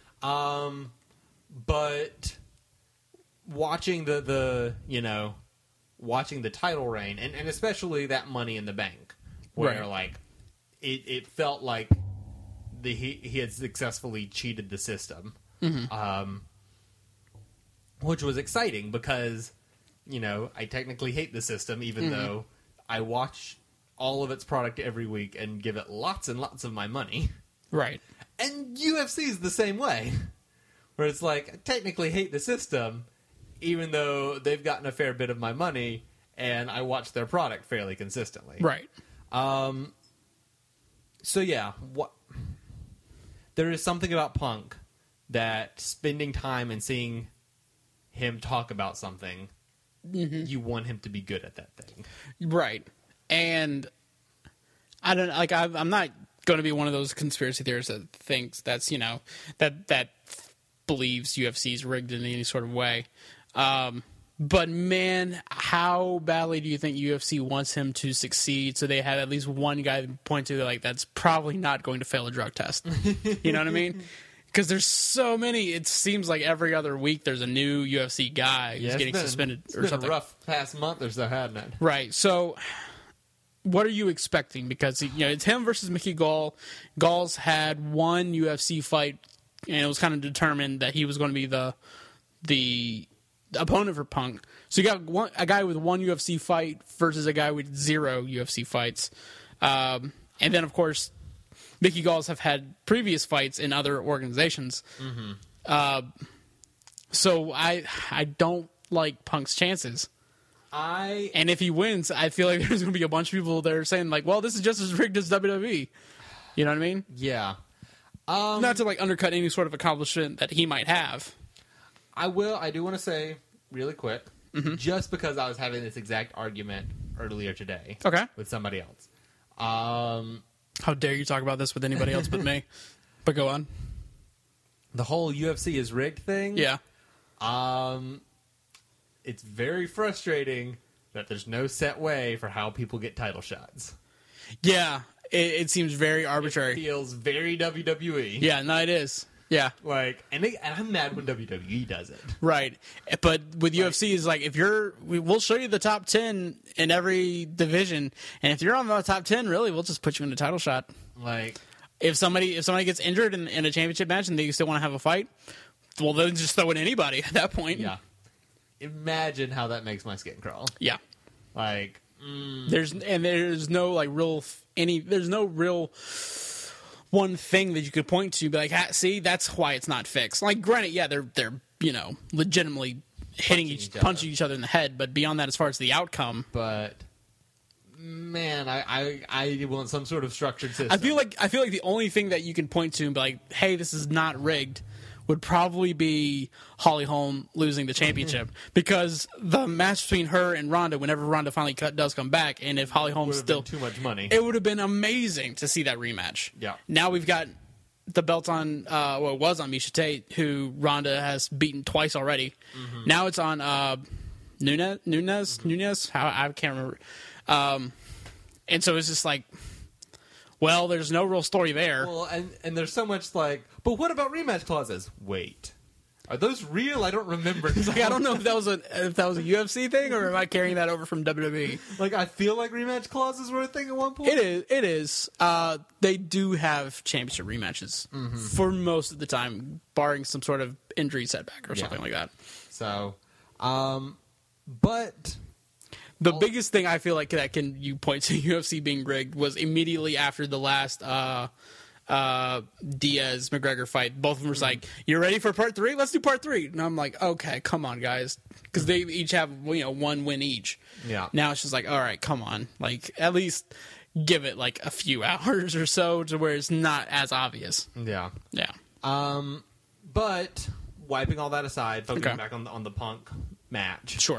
But watching the you know, watching the title reign and especially that Money in the Bank where Right. like it felt like he had successfully cheated the system. Mm-hmm. Which was exciting because, you know, I technically hate the system even though I watch all of its product every week and give it lots and lots of my money. Right. And UFC is the same way. Where it's like, I technically hate the system, even though they've gotten a fair bit of my money, and I watch their product fairly consistently. Right. So yeah, there is something about Punk that spending time and seeing him talk about something, you want him to be good at that thing. Right. And I don't like. I'm not going to be one of those conspiracy theorists that thinks that's, you know, that believes UFC's rigged in any sort of way. But man, how badly do you think UFC wants him to succeed so they have at least one guy to point to like that's probably not going to fail a drug test? You know what I mean? Because there's so many. It seems like every other week there's a new UFC guy who's getting suspended or been something. A rough past month or so, hadn't it? Right. So, what are you expecting? Because you know it's him versus Mickey Gall. Gall's had one UFC fight, and it was kind of determined that he was going to be the opponent for Punk. So you got a guy with one UFC fight versus a guy with 0 UFC fights, and then of course Mickey Galls have had previous fights in other organizations. So I don't like Punk's chances. And if he wins, I feel like there's going to be a bunch of people that are saying like, well, this is just as rigged as WWE. You know what I mean? Yeah. Not to like undercut any sort of accomplishment that he might have. I do want to say really quick, just because I was having this exact argument earlier today with somebody else. How dare you talk about this with anybody else but me? But go on. The whole UFC is rigged thing? Yeah. It's very frustrating that there's no set way for how people get title shots. Yeah. It seems very arbitrary. It feels very WWE. Yeah, no, it is. Yeah. Like, and I'm mad when WWE does it. Right. But with UFC, is like, we'll show you the top 10 in every division, and if you're on the top 10, really, we'll just put you in a title shot. Like, if somebody gets injured in a championship match and they still want to have a fight, well, then just throw in anybody at that point. Yeah. Imagine how that makes my skin crawl. Yeah. Like, there's no like there's no real one thing that you could point to, be like, see, that's why it's not fixed. Like, granted, yeah, they're you know, legitimately punching each other in the head, but beyond that, as far as the outcome, but man, I want some sort of structured system. I feel like the only thing that you can point to and be like, hey, this is not rigged, would probably be Holly Holm losing the championship, because the match between her and Ronda, whenever Ronda finally does come back, and if Holly Holm still too much money, it would have been amazing to see that rematch. Yeah. Now we've got the belt on, it was on Miesha Tate, who Ronda has beaten twice already. Now it's on Nunes. How I can't remember. And so it's just like, well, there's no real story there. Well, and there's so much like, but what about rematch clauses? Wait, are those real? I don't remember. Like, I don't know if that was a UFC thing, or am I carrying that over from WWE? Like, I feel like rematch clauses were a thing at one point. It is. They do have championship rematches for most of the time, barring some sort of injury setback or something like that. So, but the biggest thing I feel like that you point to UFC being rigged was immediately after the last Diaz McGregor fight. Both of them were like, "You ready for part 3? Let's do part 3." And I'm like, "Okay, come on, guys," because they each have one win each. Yeah. Now it's just like, all right, come on, like at least give it like a few hours or so to where it's not as obvious. Yeah. Yeah. But wiping all that aside, focusing back on the Punk match. Sure.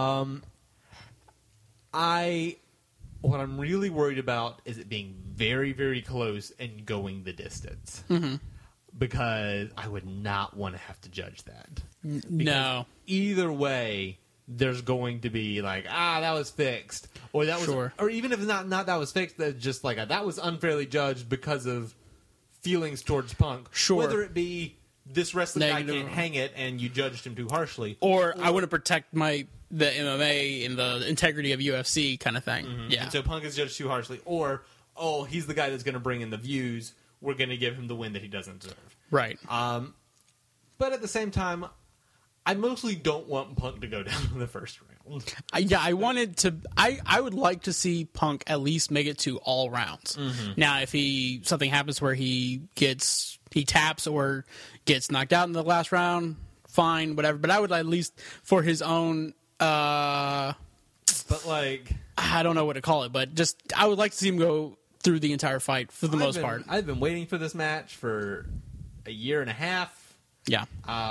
What I'm really worried about is it being very, very close and going the distance. Mm-hmm. Because I would not want to have to judge that. No. Either way, there's going to be like, that was fixed. Or that was, or even if not that was fixed, that's just like, that was unfairly judged because of feelings towards Punk. Sure. Whether it be this wrestling guy can't hang it and you judged him too harshly. Or I want to protect the MMA and the integrity of UFC kind of thing. Mm-hmm. Yeah. And so Punk is judged too harshly. Or, he's the guy that's going to bring in the views. We're going to give him the win that he doesn't deserve. Right. But at the same time, I mostly don't want Punk to go down in the first round. I wanted to. I would like to see Punk at least make it to all rounds. Mm-hmm. Now, if something happens where he taps or gets knocked out in the last round, fine, whatever. But I would at least for his own. But like, I don't know what to call it, but just I would like to see him go through the entire fight for the most part. I've been waiting for this match for a year and a half. Yeah.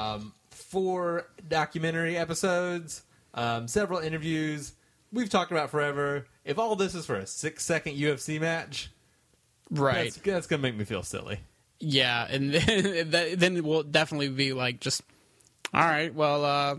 4 documentary episodes, several interviews. We've talked about forever. If all this is for a 6-second UFC match, right, that's going to make me feel silly. Yeah, and then it will definitely be like just, all right, well,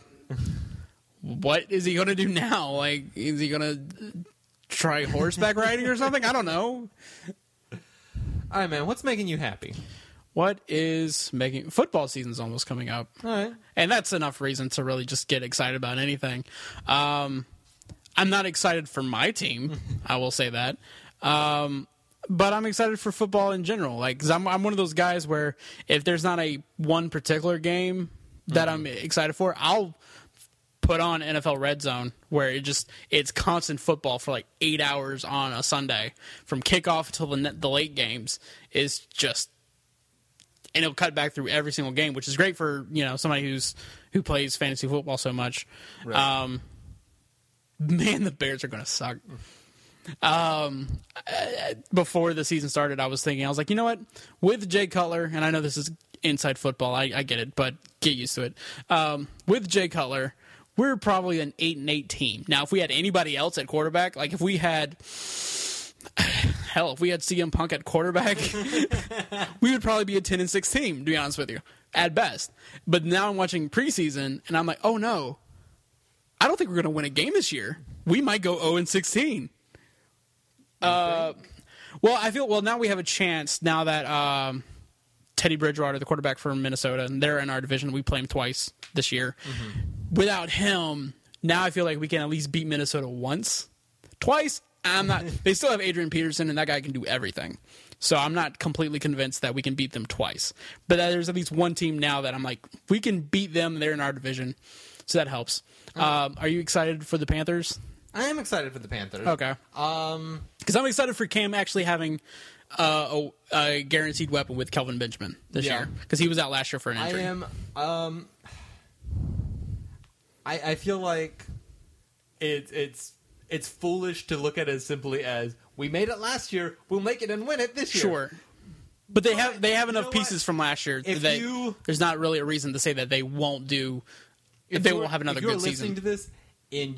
what is he going to do now? Like, is he going to try horseback riding or something? I don't know. All right, man. What's making you happy? What is making... Football season's almost coming up. All right. And that's enough reason to really just get excited about anything. I'm not excited for my team. I will say that. But I'm excited for football in general. Like, 'cause I'm one of those guys where if there's not one particular game that I'm excited for, I'll put on NFL Red Zone, where it's constant football for like 8 hours on a Sunday from kickoff until the late games is just, and it'll cut back through every single game, which is great for somebody who plays fantasy football so much. Right. Man, the Bears are going to suck. Before the season started, I was like, you know what? With Jay Cutler, and I know this is inside football, I get it, but get used to it. With Jay Cutler, we're probably an 8-8 team. Now, if we had anybody else at quarterback, like if we had CM Punk at quarterback, we would probably be a 10-6 team, to be honest with you, at best. But now I'm watching preseason, and I'm like, oh no, I don't think we're going to win a game this year. We might go 0-16. Now we have a chance now that Teddy Bridgewater, the quarterback from Minnesota, and they're in our division. We play him twice this year. Mm-hmm. Without him, now I feel like we can at least beat Minnesota once. Twice, I'm not. They still have Adrian Peterson, and that guy can do everything. So I'm not completely convinced that we can beat them twice. But there's at least one team now that I'm like, we can beat them. They're in our division. So that helps. Are you excited for the Panthers? I am excited for the Panthers. Okay. Because I'm excited for Cam actually having a guaranteed weapon with Kelvin Benjamin this year. Because he was out last year for an injury. I feel like it's foolish to look at it as simply as we made it last year, we'll make it and win it this year. Sure. But they have enough pieces from last year that there's not really a reason to say that they won't do. They won't have another good season. If you're listening to this and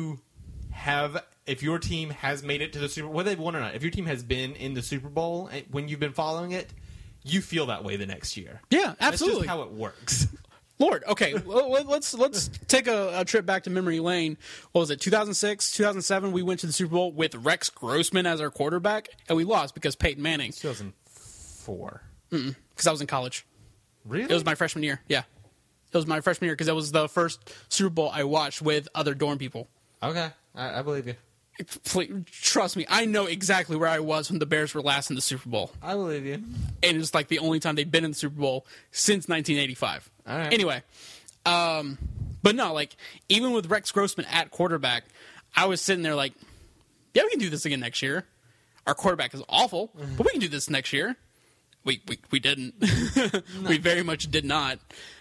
if your team has made it to the Super Bowl, whether they've won or not, if your team has been in the Super Bowl when you've been following it, you feel that way the next year. Yeah, absolutely. That's just how it works. Lord, okay, let's take a trip back to memory lane. What was it, 2006, 2007? We went to the Super Bowl with Rex Grossman as our quarterback, and we lost because Peyton Manning. 2004. Because I was in college. Really? It was my freshman year, yeah. It was my freshman year because it was the first Super Bowl I watched with other dorm people. Okay, I believe you. Please, trust me, I know exactly where I was when the Bears were last in the Super Bowl. I believe you. And it's like the only time they've been in the Super Bowl since 1985. All right. Anyway, but no, like, even with Rex Grossman at quarterback, I was sitting there like, yeah, we can do this again next year. Our quarterback is awful, but we can do this next year. We didn't. No. We very much did not.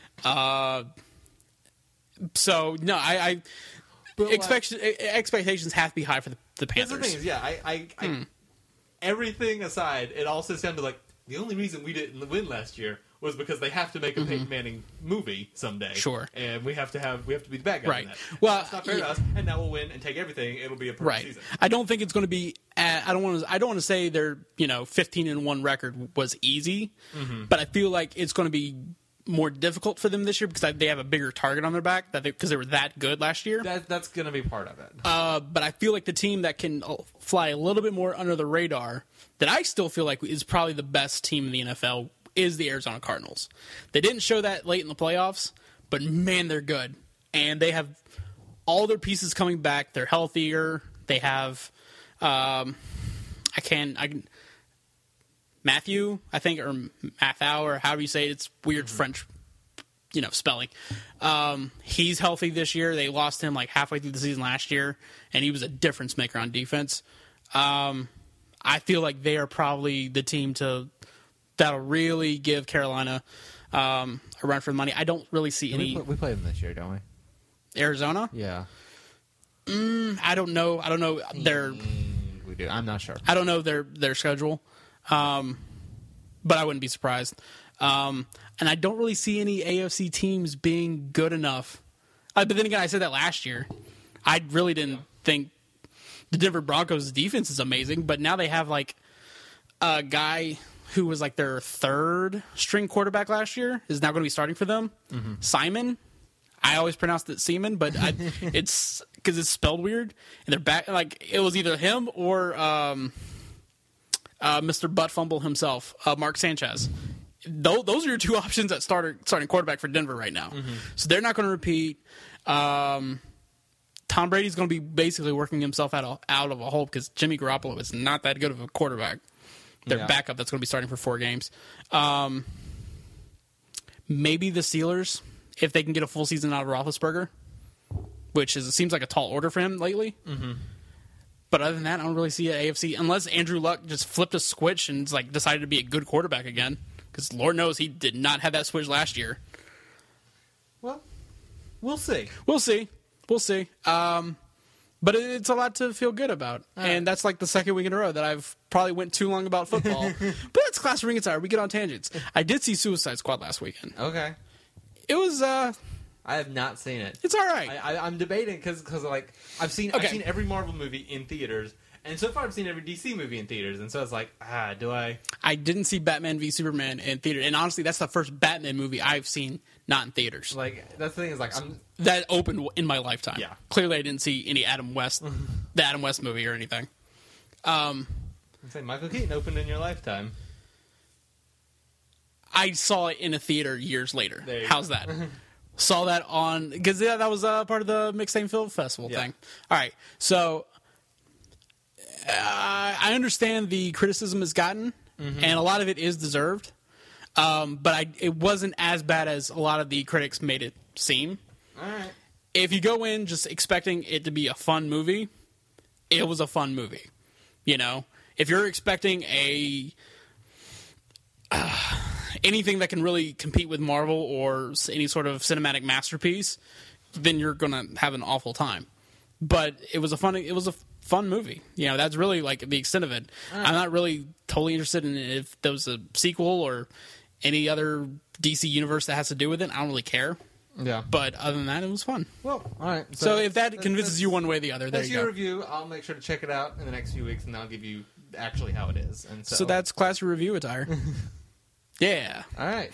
So, no, expectations have to be high for the Panthers. The thing is, yeah, everything aside, it all sits down to like the only reason we didn't win last year was because they have to make a Peyton Manning movie someday. Sure. And we have to be the bad guy in that. Well, that's not fair to us, and now we'll win and take everything. It'll be a perfect season. I don't think it's going to be. I don't want to say their 15-1 record was easy, but I feel like it's going to be more difficult for them this year because they have a bigger target on their back because they were that good last year. That's going to be part of it. But I feel like the team that can fly a little bit more under the radar, that I still feel like is probably the best team in the NFL, is the Arizona Cardinals. They didn't show that late in the playoffs, but man, they're good. And they have all their pieces coming back. They're healthier. They have, Matthew, I think, or Mathau, or however you say it. It's weird French, spelling. He's healthy this year. They lost him like halfway through the season last year, and he was a difference maker on defense. I feel like they are probably the team that'll really give Carolina a run for the money. I don't really see any. We play them this year, don't we? Arizona? Yeah. I don't know. We do. I'm not sure. I don't know their schedule, but I wouldn't be surprised. And I don't really see any AFC teams being good enough. But then again, I said that last year. I really didn't think the Denver Broncos' defense is amazing, but now they have like a guy who was like their third string quarterback last year is now going to be starting for them. Simon. I always pronounced it Seaman, but it's because it's spelled weird. And they're back, like it was either him or Mr. Butt Fumble himself, Mark Sanchez. Those are your two options at starting quarterback for Denver right now. So they're not going to repeat. Tom Brady's going to be basically working himself out of a hole because Jimmy Garoppolo is not that good of a quarterback. Their backup that's going to be starting for 4 games. Maybe the Steelers, if they can get a full season out of Roethlisberger, which seems like a tall order for him lately. But other than that, I don't really see an AFC unless Andrew Luck just flipped a switch and decided to be a good quarterback again. Because Lord knows he did not have that switch last year. Well, we'll see. We'll see. But it's a lot to feel good about. And that's like the second week in a row that I've probably went too long about football. But it's Class Ring Attire. We get on tangents. I did see Suicide Squad last weekend. Okay. It was... I have not seen it. It's all right. I'm debating because I've seen every Marvel movie in theaters, and so far I've seen every DC movie in theaters, and so it's like, do I? I didn't see Batman v Superman in theater, and honestly, that's the first Batman movie I've seen not in theaters. Like that's the thing is that opened in my lifetime. Yeah. Clearly, I didn't see any Adam West, the Adam West movie or anything. I'd say Michael Keaton opened in your lifetime. I saw it in a theater years later. How's that? Saw that on... Because that was part of the Mixtape Film Festival thing. All right. So, I understand the criticism it's gotten, and a lot of it is deserved. But it wasn't as bad as a lot of the critics made it seem. All right. If you go in just expecting it to be a fun movie, it was a fun movie. If you're expecting anything that can really compete with Marvel or any sort of cinematic masterpiece, then you're gonna have an awful time. But it was a fun movie. That's really like the extent of it. I'm not really totally interested in if there was a sequel or any other DC universe that has to do with it. I don't really care. Yeah. But other than that, it was fun. Well, all right. So if that convinces you one way or the other, there you go. That's your review. I'll make sure to check it out in the next few weeks, and I'll give you actually how it is. And so that's Classy Review Attire. Yeah. All right.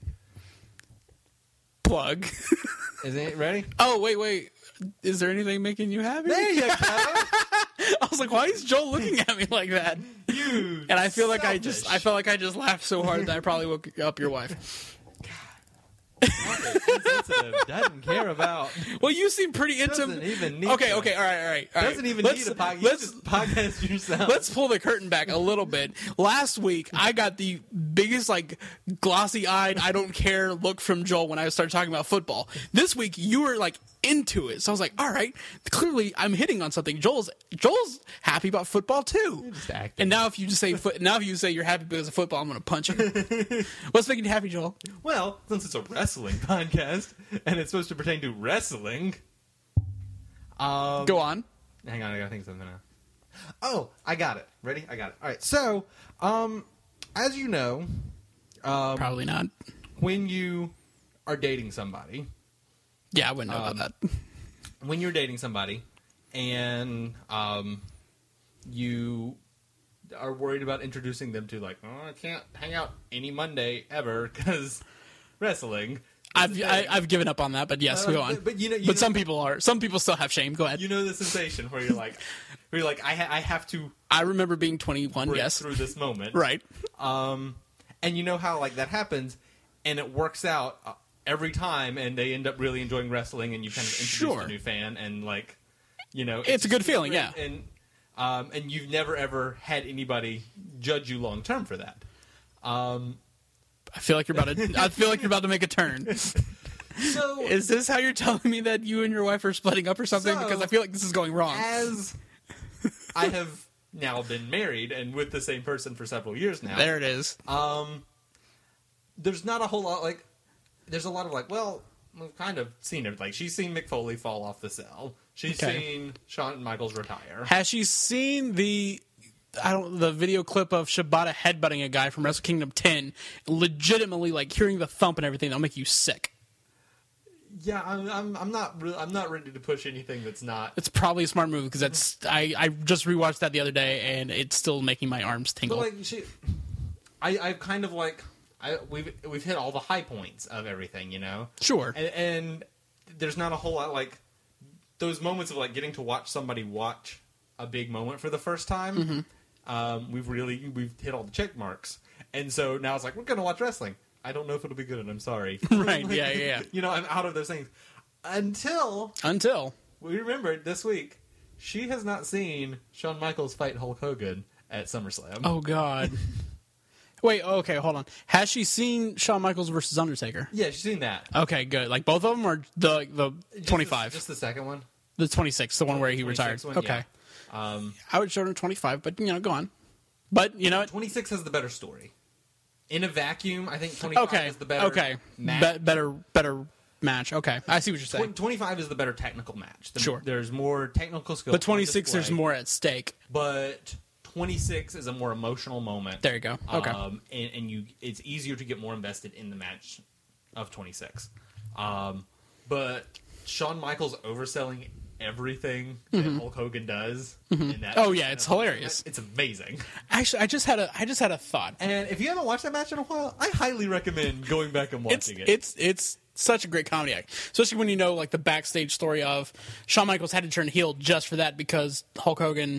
Plug. Is it ready? Oh, wait. Is there anything making you happy? There you go. I was like, why is Joel looking at me like that? You and I feel like I selfish. felt like I just laughed so hard that I probably woke up your wife. Insensitive. Doesn't care about. Well, you seem pretty into. Doesn't even need. Okay. All right. Doesn't even need a podcast. You just podcast yourself. Let's pull the curtain back a little bit. Last week, I got the biggest glossy-eyed, I don't care look from Joel when I started talking about football. This week, you were into it, so I was like, all right, clearly I'm hitting on something. Joel's happy about football too. You're just acting. And now if you say you're happy because of football, I'm going to punch you. What's making you happy, Joel? Well, since it's a wrestling podcast and it's supposed to pertain to wrestling, go on. Hang on, I gotta think of something now. Oh, I got it. Ready? I got it. All right. So, as you know, Probably not. when you are dating somebody, Yeah, I wouldn't know about that. when you're dating somebody and you are worried about introducing them to like, oh, I can't hang out any Monday ever because wrestling. I've given up on that, but yes, go on. But you know, But some people are. Some people still have shame. Go ahead. you know the sensation where you're like, I have to I remember being 21. break Yes, through this moment, right. And you know how like that happens, and it works out every time, and they end up really enjoying wrestling, and you kind of introduce Sure. a new fan, and like, you know, It's a good feeling, great, yeah. and you've never ever had anybody judge you long term for that. I feel like you're about to. I feel like you're about to make a turn. So Is this how you're telling me that you and your wife are splitting up or something? So- Because I feel like this is going wrong. as I have now been married and with the same person for several years now, There it is. there's not a whole lot like. There's a lot of like, well, we've kind of seen it. Like she's seen Mick Foley fall off the cell. She's Okay. seen Shawn Michaels retire. Has she seen the video clip of Shibata headbutting a guy from Wrestle Kingdom 10? Legitimately, like hearing the thump and everything, that'll make you sick. Yeah, I'm not ready to push anything that's not. It's probably a smart move because that's. I just rewatched that the other day and it's still making my arms tingle. But like I've kind of like we've hit all the high points of everything, you know. Sure. And there's not a whole lot like those moments of like getting to watch somebody watch a big moment for the first time. We've hit all the check marks, and so now it's like we're gonna watch wrestling. I don't know if it'll be good, and I'm sorry. Right, yeah. You know, I'm out of those things until we remembered this week. She has not seen Shawn Michaels fight Hulk Hogan at SummerSlam. Oh God. Wait. Okay. Hold on. Has she seen Shawn Michaels versus Undertaker? Yeah, she's seen that. Okay. Good. Like both of them, or the 25, Just the second one. the 26, the one where he retired. One, okay. Yeah. I would show her 25, but go on. But you know what? 26 has the better story. In a vacuum, I think 25 is the better match. Better match. Okay. I see what you're saying. 25 is the better technical match. Sure. There's more technical skill. But 26, there's more at stake. But 26 is a more emotional moment. There you go. Okay. And it's easier to get more invested in the match of 26. But Shawn Michaels overselling everything that Hulk Hogan does in that. Oh yeah, it's hilarious. It's amazing. Actually, I just had a thought. And if you haven't watched that match in a while, I highly recommend going back and watching it. It's such a great comedy act, especially when you know like the backstage story of Shawn Michaels had to turn heel just for that because Hulk Hogan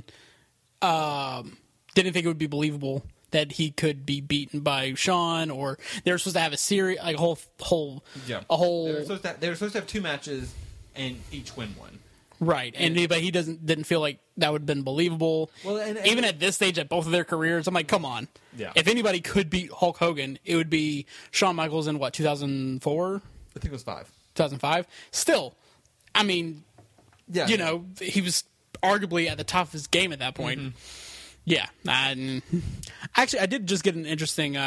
didn't think it would be believable that he could be beaten by Shawn, or they were supposed to have a series, like a whole. They were supposed to have two matches and each win one. Right, but he didn't feel like that would have been believable. Well, and even at this stage, at both of their careers, I'm like, come on. Yeah. If anybody could beat Hulk Hogan, it would be Shawn Michaels in 2004? I think it was 2005. Still, I mean, yeah, he was arguably at the top of his game at that point. Yeah. Actually, I did just get an interesting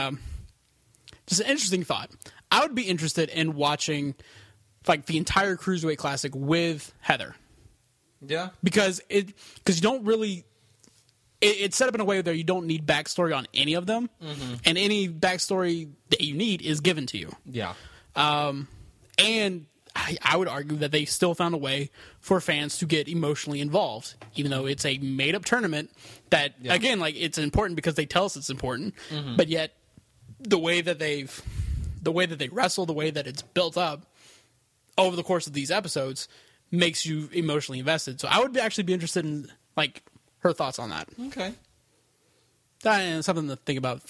thought. I would be interested in watching like the entire Cruiserweight Classic with Heather. Yeah, because you don't really. It's set up in a way that you don't need backstory on any of them, and any backstory that you need is given to you. Yeah, and I would argue that they still found a way for fans to get emotionally involved, even though it's a made-up tournament. That again, like it's important because they tell us it's important, but yet the way that they wrestle, the way that it's built up over the course of these episodes makes you emotionally invested. So I would actually be interested in like her thoughts on that. Okay, something to think about.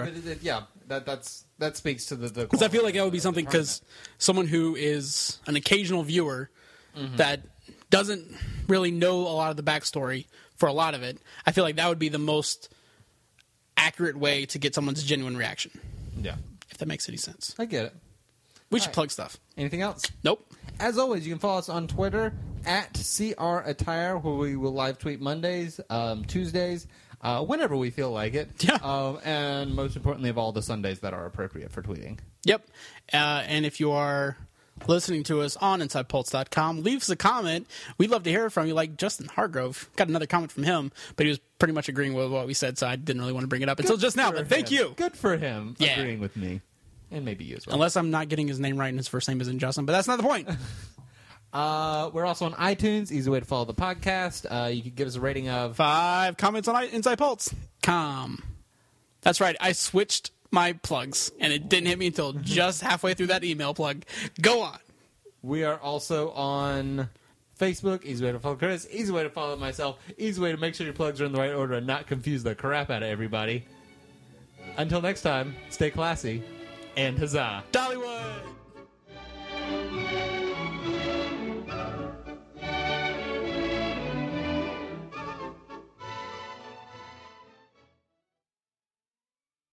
That speaks to the because I feel like that would be something because someone who is an occasional viewer that doesn't really know a lot of the backstory for a lot of it, I feel like that would be the most accurate way to get someone's genuine reaction. Yeah, if that makes any sense. I get it. We should plug stuff. Anything else? Nope. As always, you can follow us on Twitter at CR Attire, where we will live tweet Mondays, Tuesdays, whenever we feel like it. Yeah. And most importantly of all, the Sundays that are appropriate for tweeting. Yep. And if you are listening to us on InsidePulse.com. Leave us a comment. We'd love to hear from you, like Justin Hargrove. Got another comment from him, but he was pretty much agreeing with what we said, so I didn't really want to bring it up until just now, but thank you. Good for him agreeing with me. And maybe you as well. Unless I'm not getting his name right and his first name isn't Justin, but that's not the point. We're also on iTunes. Easy way to follow the podcast. You can give us a rating of 5 comments on InsidePulse.com. That's right. I switched my plugs, and it didn't hit me until just halfway through that email plug. Go on. We are also on Facebook. Easy way to follow Chris. Easy way to follow myself. Easy way to make sure your plugs are in the right order and not confuse the crap out of everybody. Until next time, stay classy, and huzzah. Dollywood!